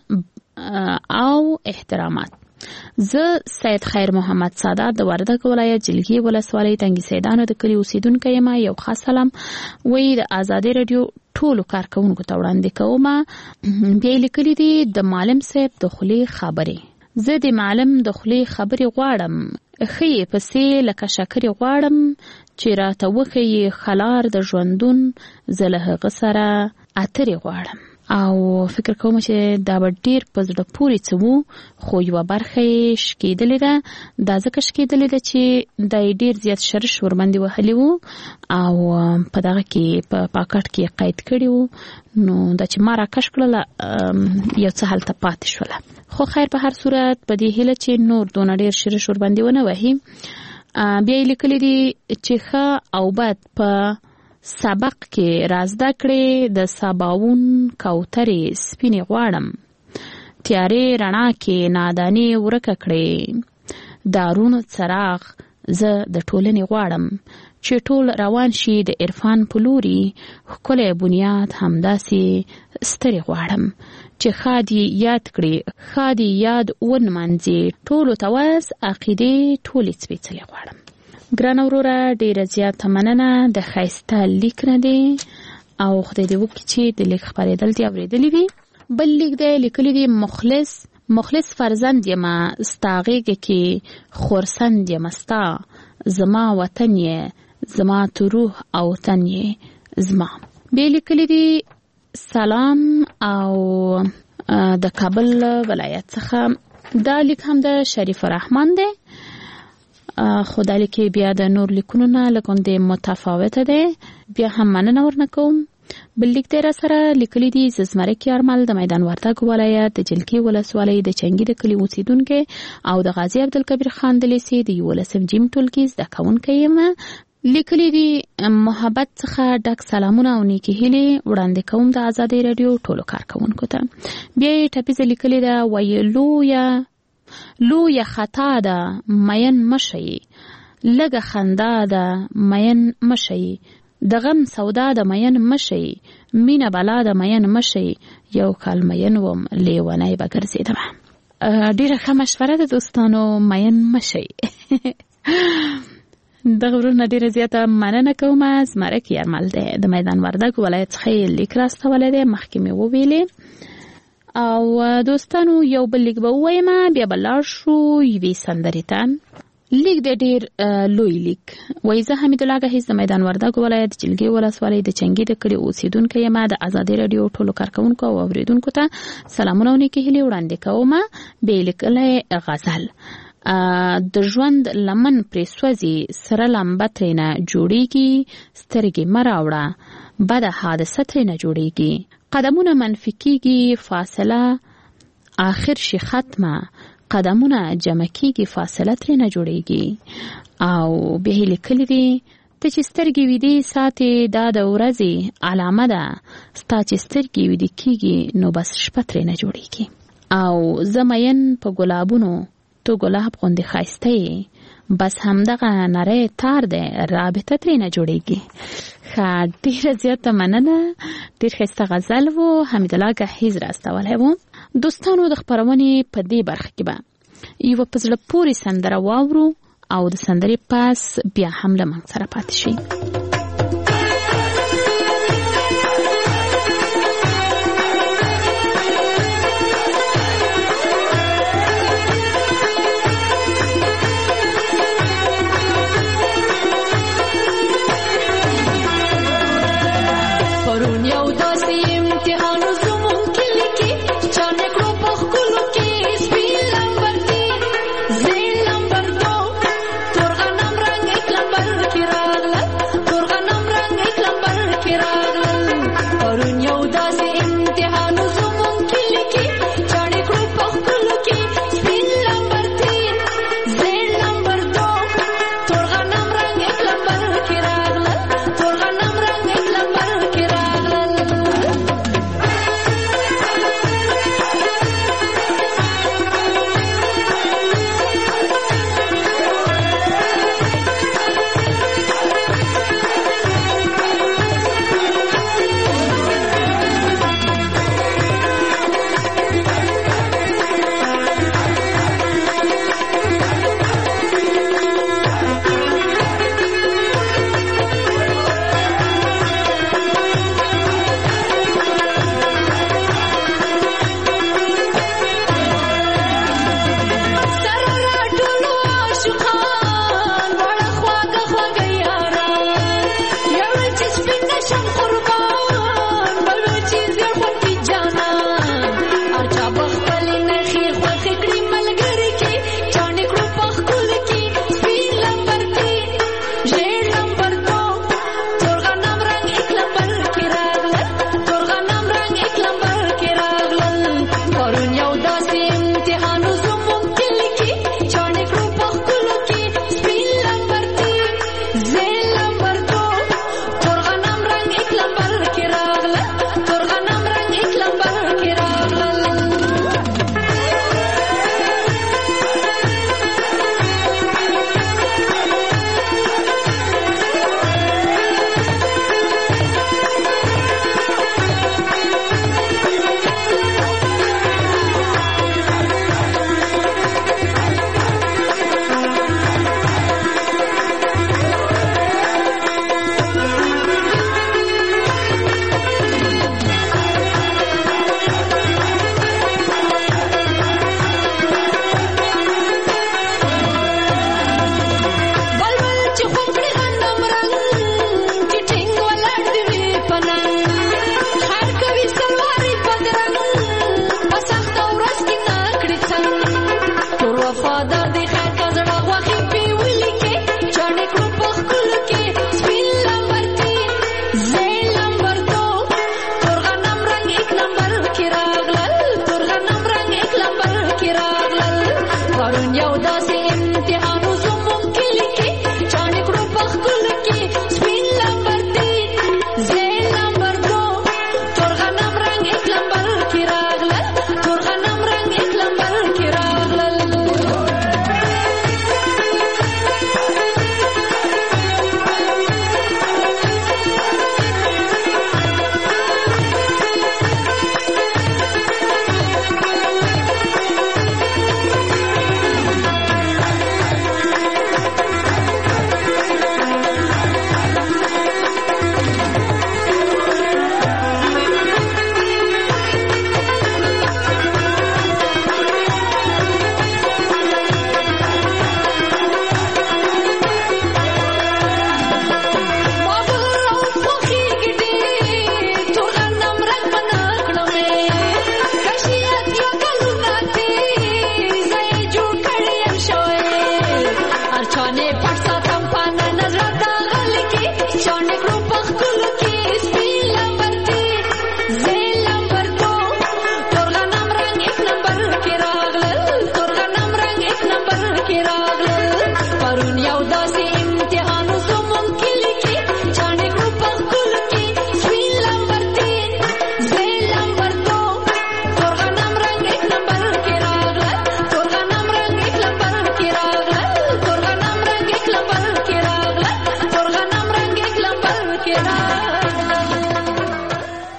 او احترامات. زه سید خیر محمد سادات د وردګ ولایت جلګي ولسوالۍ تنګي سیدانو د کلی اوسیدونکی یم. یو خاص سلام وای د آزادۍ رادیو ټولو کارکونکو ته وړاندې کوم. بیا لیکلي دي د معلم صاحب د خولې خبرې. زه د معلم د خولې خبرې غواړم، ښې پسې لکه شکرې غواړم چې راته وښیي خلار د ژوندون، زه له هغه سره اترې غواړم. او فکر کوم چې دا به ډیر په زړه پورې څه وو، خو یوه برخه یې شکېدلې ده. دا ځکه شکېدلې ده چې دا یې ډیر زیات شرش ورباندې وهلي وو او په دغه کې په پاکټ کې قید کړي وو. نو دا چې ما راکش کړله یو څه هلته پاتې شوله. خو خیر په هر صورت په دې هیله چې نور دونه ډیر شرش ورباندې ونه وهي. بیا یې لیکلي دي چې ښه او بد په سبق کې رازده کړې، د سباوون کوترې سپینې غواړم، تیارې رڼا کې نادانې ورکه کړې، دارونو څراغ زه د ټولنې غواړم چې ټول روان شي د عرفان په لوري، ښکلی بنیاد همداسې سترې غواړم چې ښادي یاد کړي، ښادي یاد ونمانځي، ټولو ته وس عقیدې ټولې سپېڅلې غواړم. ګران وروره ډیره زیاته مننه د ښایسته لیک نه دی او خدای دې وکړي چې د لیک خپرېدل دې اورېدلي وي. بل لیک دی لیکلی دی مخلص مخلص فرزند یمه ستا غېږه کې خورسند یمه ستا، زما وطن یې زما تو روح او تن یې زما. بیا لیکلی دی سلام او د کابل ولایت څخه. دا لیک هم د شریف الرحمن دی، خو دا لیک بیا د نور لیکونو نه لږ متفاوته دی. بیا هم مننه ورنه کوم. بل لیک دی را سره لیکلی دی زمرک یارمل د میدان وردګ ولایت د جلګي ولسوالۍ د چنګي د کلي اوسیدونکی او د غازي عبدالکبیر خان د لیسې د یولسم جیم ټولګي زده کوونکی یم. لیکلی دی محبت څخه ډک سلامونه او نیکې هیلې وړاندې کوم د آزادۍ راډیو ټولو کارکوونکو ته. بیا یې ټپیزه لیکلې ده وایي لویه لویه خطا ده مین مشئ، لږه خندا ده مین مشئ، د غم سودا ده مین مشئ، مینه بلا ده مین مشئ، یو کال مین وم لیونی به ګرځېدم. ډېره ښه مشوره ده دوستانو، مین مشئ. دغه ورونه ډیره زیاته مننه کوم. زمرک یارمل دی د میدان وردګ ولایت څخه یې لیک راستولی دی، مخکې مې وویلې. او دوستانو یو بل لیک به ووایم، بیا به لاړ شو یوې سندرې ته. لیک دی ډیر لوی لیک. وایي زه حمیدالله ګهیځ د میدان وردګ ولایت جلګي ولسوالۍ د چنګي د کلي اوسیدونکی یم. د ازادۍ راډیو ټولو کارکوونکو او اورېدونکو ته سلامونه او نیکې هیلې وړاندې کوم. بیا یې لیکلی غزل. د ژوند لمن پرې سوځي، سره لمبه ترېنه جوړیږي، سترګې مه راوړه بده حادثه ترېنه جوړیږي، قدمونه منفي کیږي فاصله آخر شي ختمه، قدمونه جمع کیږي فاصله ترېنه جوړیږي. او بیا یې لیکلي دي ته چې سترګې ویدې ساتې دا د ورځې علامه ده، ستا چې سترګې ویدې کیږي نو بس شپه ترېنه جوړیږي. او زه مین په ګلابونو تو ګلاب غوندې ښایسته یې، بس همدغه نری تار دی رابطه ترېنه جوړیږي. ښه ډېره زیاته مننه. ډېر ښایسته غزل و، حمیدالله ګهیځ راستولی و. دوستانو د خپرونې په دې برخه کې به یوه په زړه پورې سندره واورو او د سندرې پس بیا هم له موږ سره پاتې شي.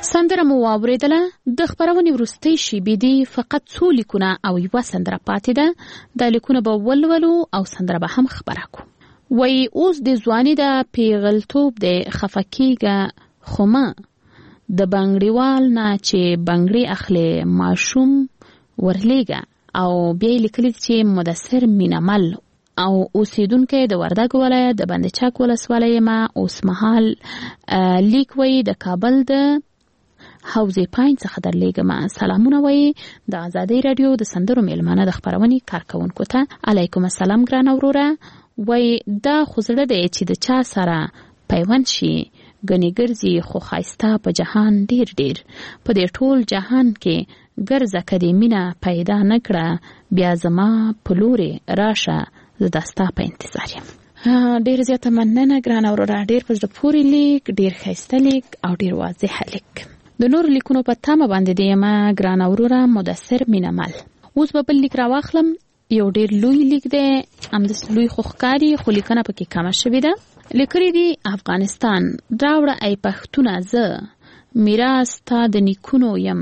سندره مو واوریدله. د خبرونې وروستۍ شیبې دي فقط څو لیکونه او یوه سندره پاتې ده. دا لیکونه به ولولو او سندره به هم خبره کو. وای اوس د ځواني د پیغلتوب د خفکیګه خومه د بنګړیوال نه چې بنګړی اخلي ماشوم ورلیګه او بیا لیکلي چې مدثر مینمل او اوسیدونکو د وردګ ولایت د بندچک ولسوالۍ ما اوس مهال لیک وای د کابل د حوزې پاین څخه درلېږم. سلامونه وای د آزادۍ رادیو د سندرو میلمانه د خبرونې کارکونکو ته علیکم السلام ګران وروره. وای دا خوزړه دی چې د چا سره پیوند شي غني ګرځي خو خایسته په جهان ډیر ډیر په دې ټول جهان کې ګرځه کدي مینا پیدا نکړه بیا زما پلوري راشه زداستا په انتظار یم. ډیر زیاته مننه ګران وروره. ډیر په زړه پورې لیک، ډیر ښایسته لیک او ډیر واضح لیک. د نور لیکونو په تمه باندې دی ما ګران وروره مدثر مینمل. اوس به بل لیک راواخلم. یو ډیر لوی لیک دی، همداس لوی خوخکاری خو لیکنه پکې کمه شوې ده. لیکلي دي افغانستان راوړه ای پښتونه زه میراث تا د نیکونو یم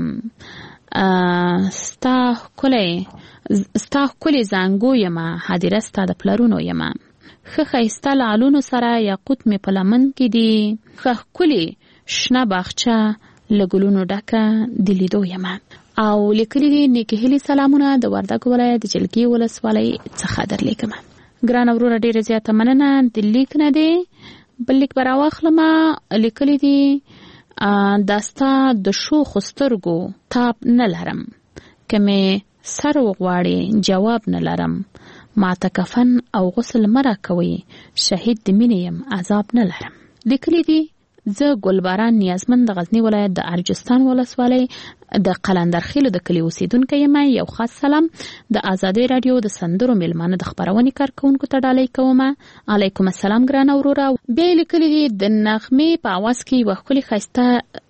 ستا ښکلی ستا ښکلی زانګو یمه هدیره ستا د پلرونو یمه ښه ښایسته لعلونو سره یاقوت مې په لمن کې دي ښه ښکلې شنه باغچه له ګلونو ډکه د لیدو یمه. او لیکلي دي نیکې هیلې سلامونه د وردګ ولایت د جلګې ولسوالۍ څخه درلیږم. ګران وروره ډیره زیاته مننه. د لیک نه دی بل لیک به راواخلم. لیکلي دي دا ستا د شوخو سترګو تاب نه لرم که مې سر وغواړې جواب نه لرم ماته کفن او غسل مه راکوئ شهید د مینې یم عذاب نه لرم. لیکلي دي زه ګلباران نیازمند د غزنی ولایت د ارجستان ولسوالۍ د قلندرخیلو د کلي اوسیدونکی یم. یو خاص سلام د آزادۍ رادیو د سندرو میلمانه د خبرونې کارکونکو ته ډالۍ کوم. علیکم السلام ګران وروره. بیا لیکلي دي د نغمې په اواز کې یوه ښکلې ښایسته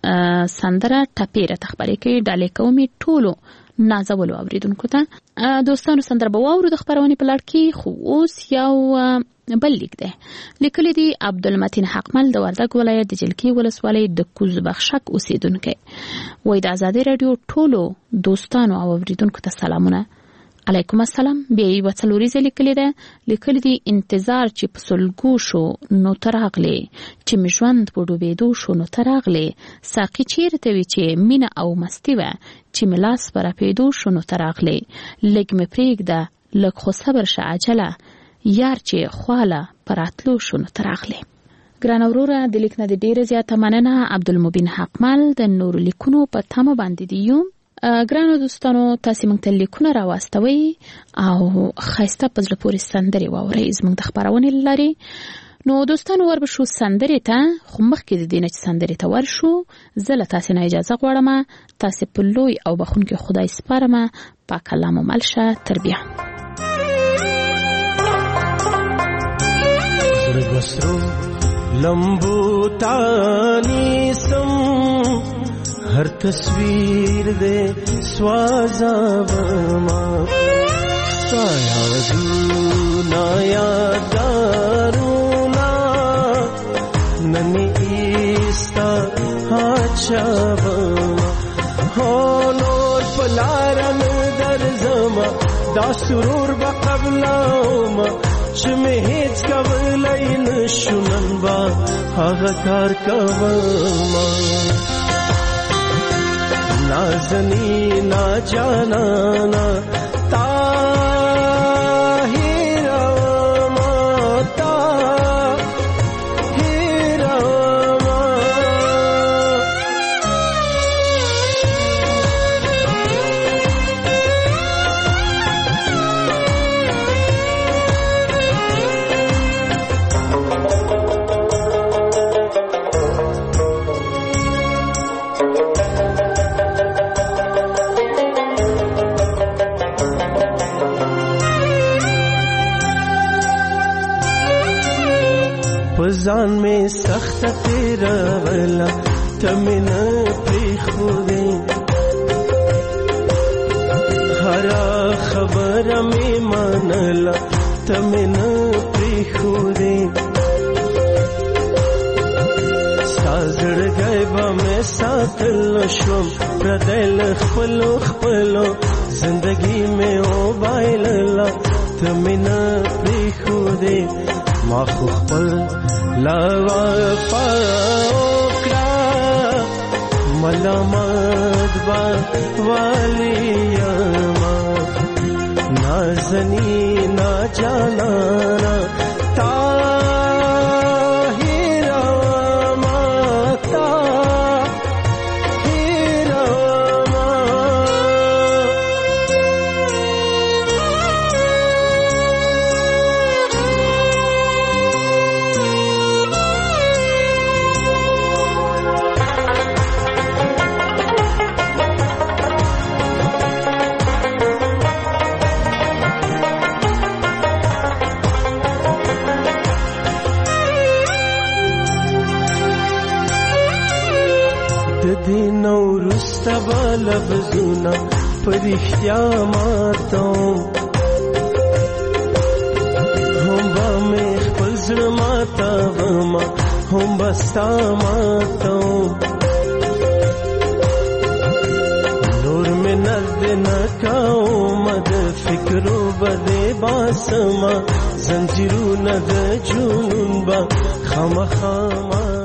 سندره ټپې راته خپرې کوي. ډالۍ کوم ټولو نازولو اوریدونکو ته. دوستانو سندره به واورو د خبرونې په لړ کې. خو اوس یو بل لیک دی. لیکلي دي عبدالمتین حقمل د وردګ ولایت د جلګې ولسوالۍ د کوزبخشک اوسیدونکی. وای د آزادۍ رادیو ټولو دوستانو او اوریدونکو ته سلامونه. علیکم السلام. بیا یې یوه څلوریزه لیکلې ده. لیکلي دي انتظار چې په سلګو شو نو ته راغلې چې مې ژوند په ډوبېدو شو نو ته راغلې ساقي چیرته وي چې مینه او مستي وه چې مې لاس په رپېدو شو نو ته راغلې لږ مې پرېږده لږ خو صبر شه عجله یار چې خواله پر راتلو شو نو ته راغلې. ګران وروره د لیک نه د ډېره زیاته مننه. عبدالمبین حقمل د نورو لیکونو په تمه باندې دی یو. ګرانو دوستانو تاسې موږ ته لیکونه راواستوئ او ښایسته په زړه پورې سندرې واورئ زموږ د خپرونې له لارې. نو دوستانو وربشو سندرې ته. خو مخکې د دې نه چې سندرې ته ورشو زه له تاسې نه اجازه غواړم. تاسې په لوی او بخښونکي خدای سپارم. پاک الله مو مل شه. تر بیا. وسرو لمبو تانی سم ہر تصویر دے سوازا وما سایا دونا یادارونا ننی ایستا ہاچا وما ہونور پلارن در زما دا سرور بقبلاوما چمه هیڅ کولای نشو نن با هغه کار کوم نازنی نا جانا نا طاهر ما طاهر ما پزان میں سخت تیرا ولا تمن پریخو دے ہرا خبر میں مانلا تمن پریخو دے ساز زړګی به مې ساتل شوم پردی له خپلو خپلو زندګي مې وبایلله ته مې نه پرېښودې ما خو خپل لا وفا وکړه ملامت به والی یما نازنینا جانانا تا دین ورسته به لفظونه په رښتیا ماتوم هم به مې خپل زړه ماتومه هم به ستا ماتوم نور مې نزد نه کومه د فکرو به دې باسمه زنځیرونه د جنون به خامخا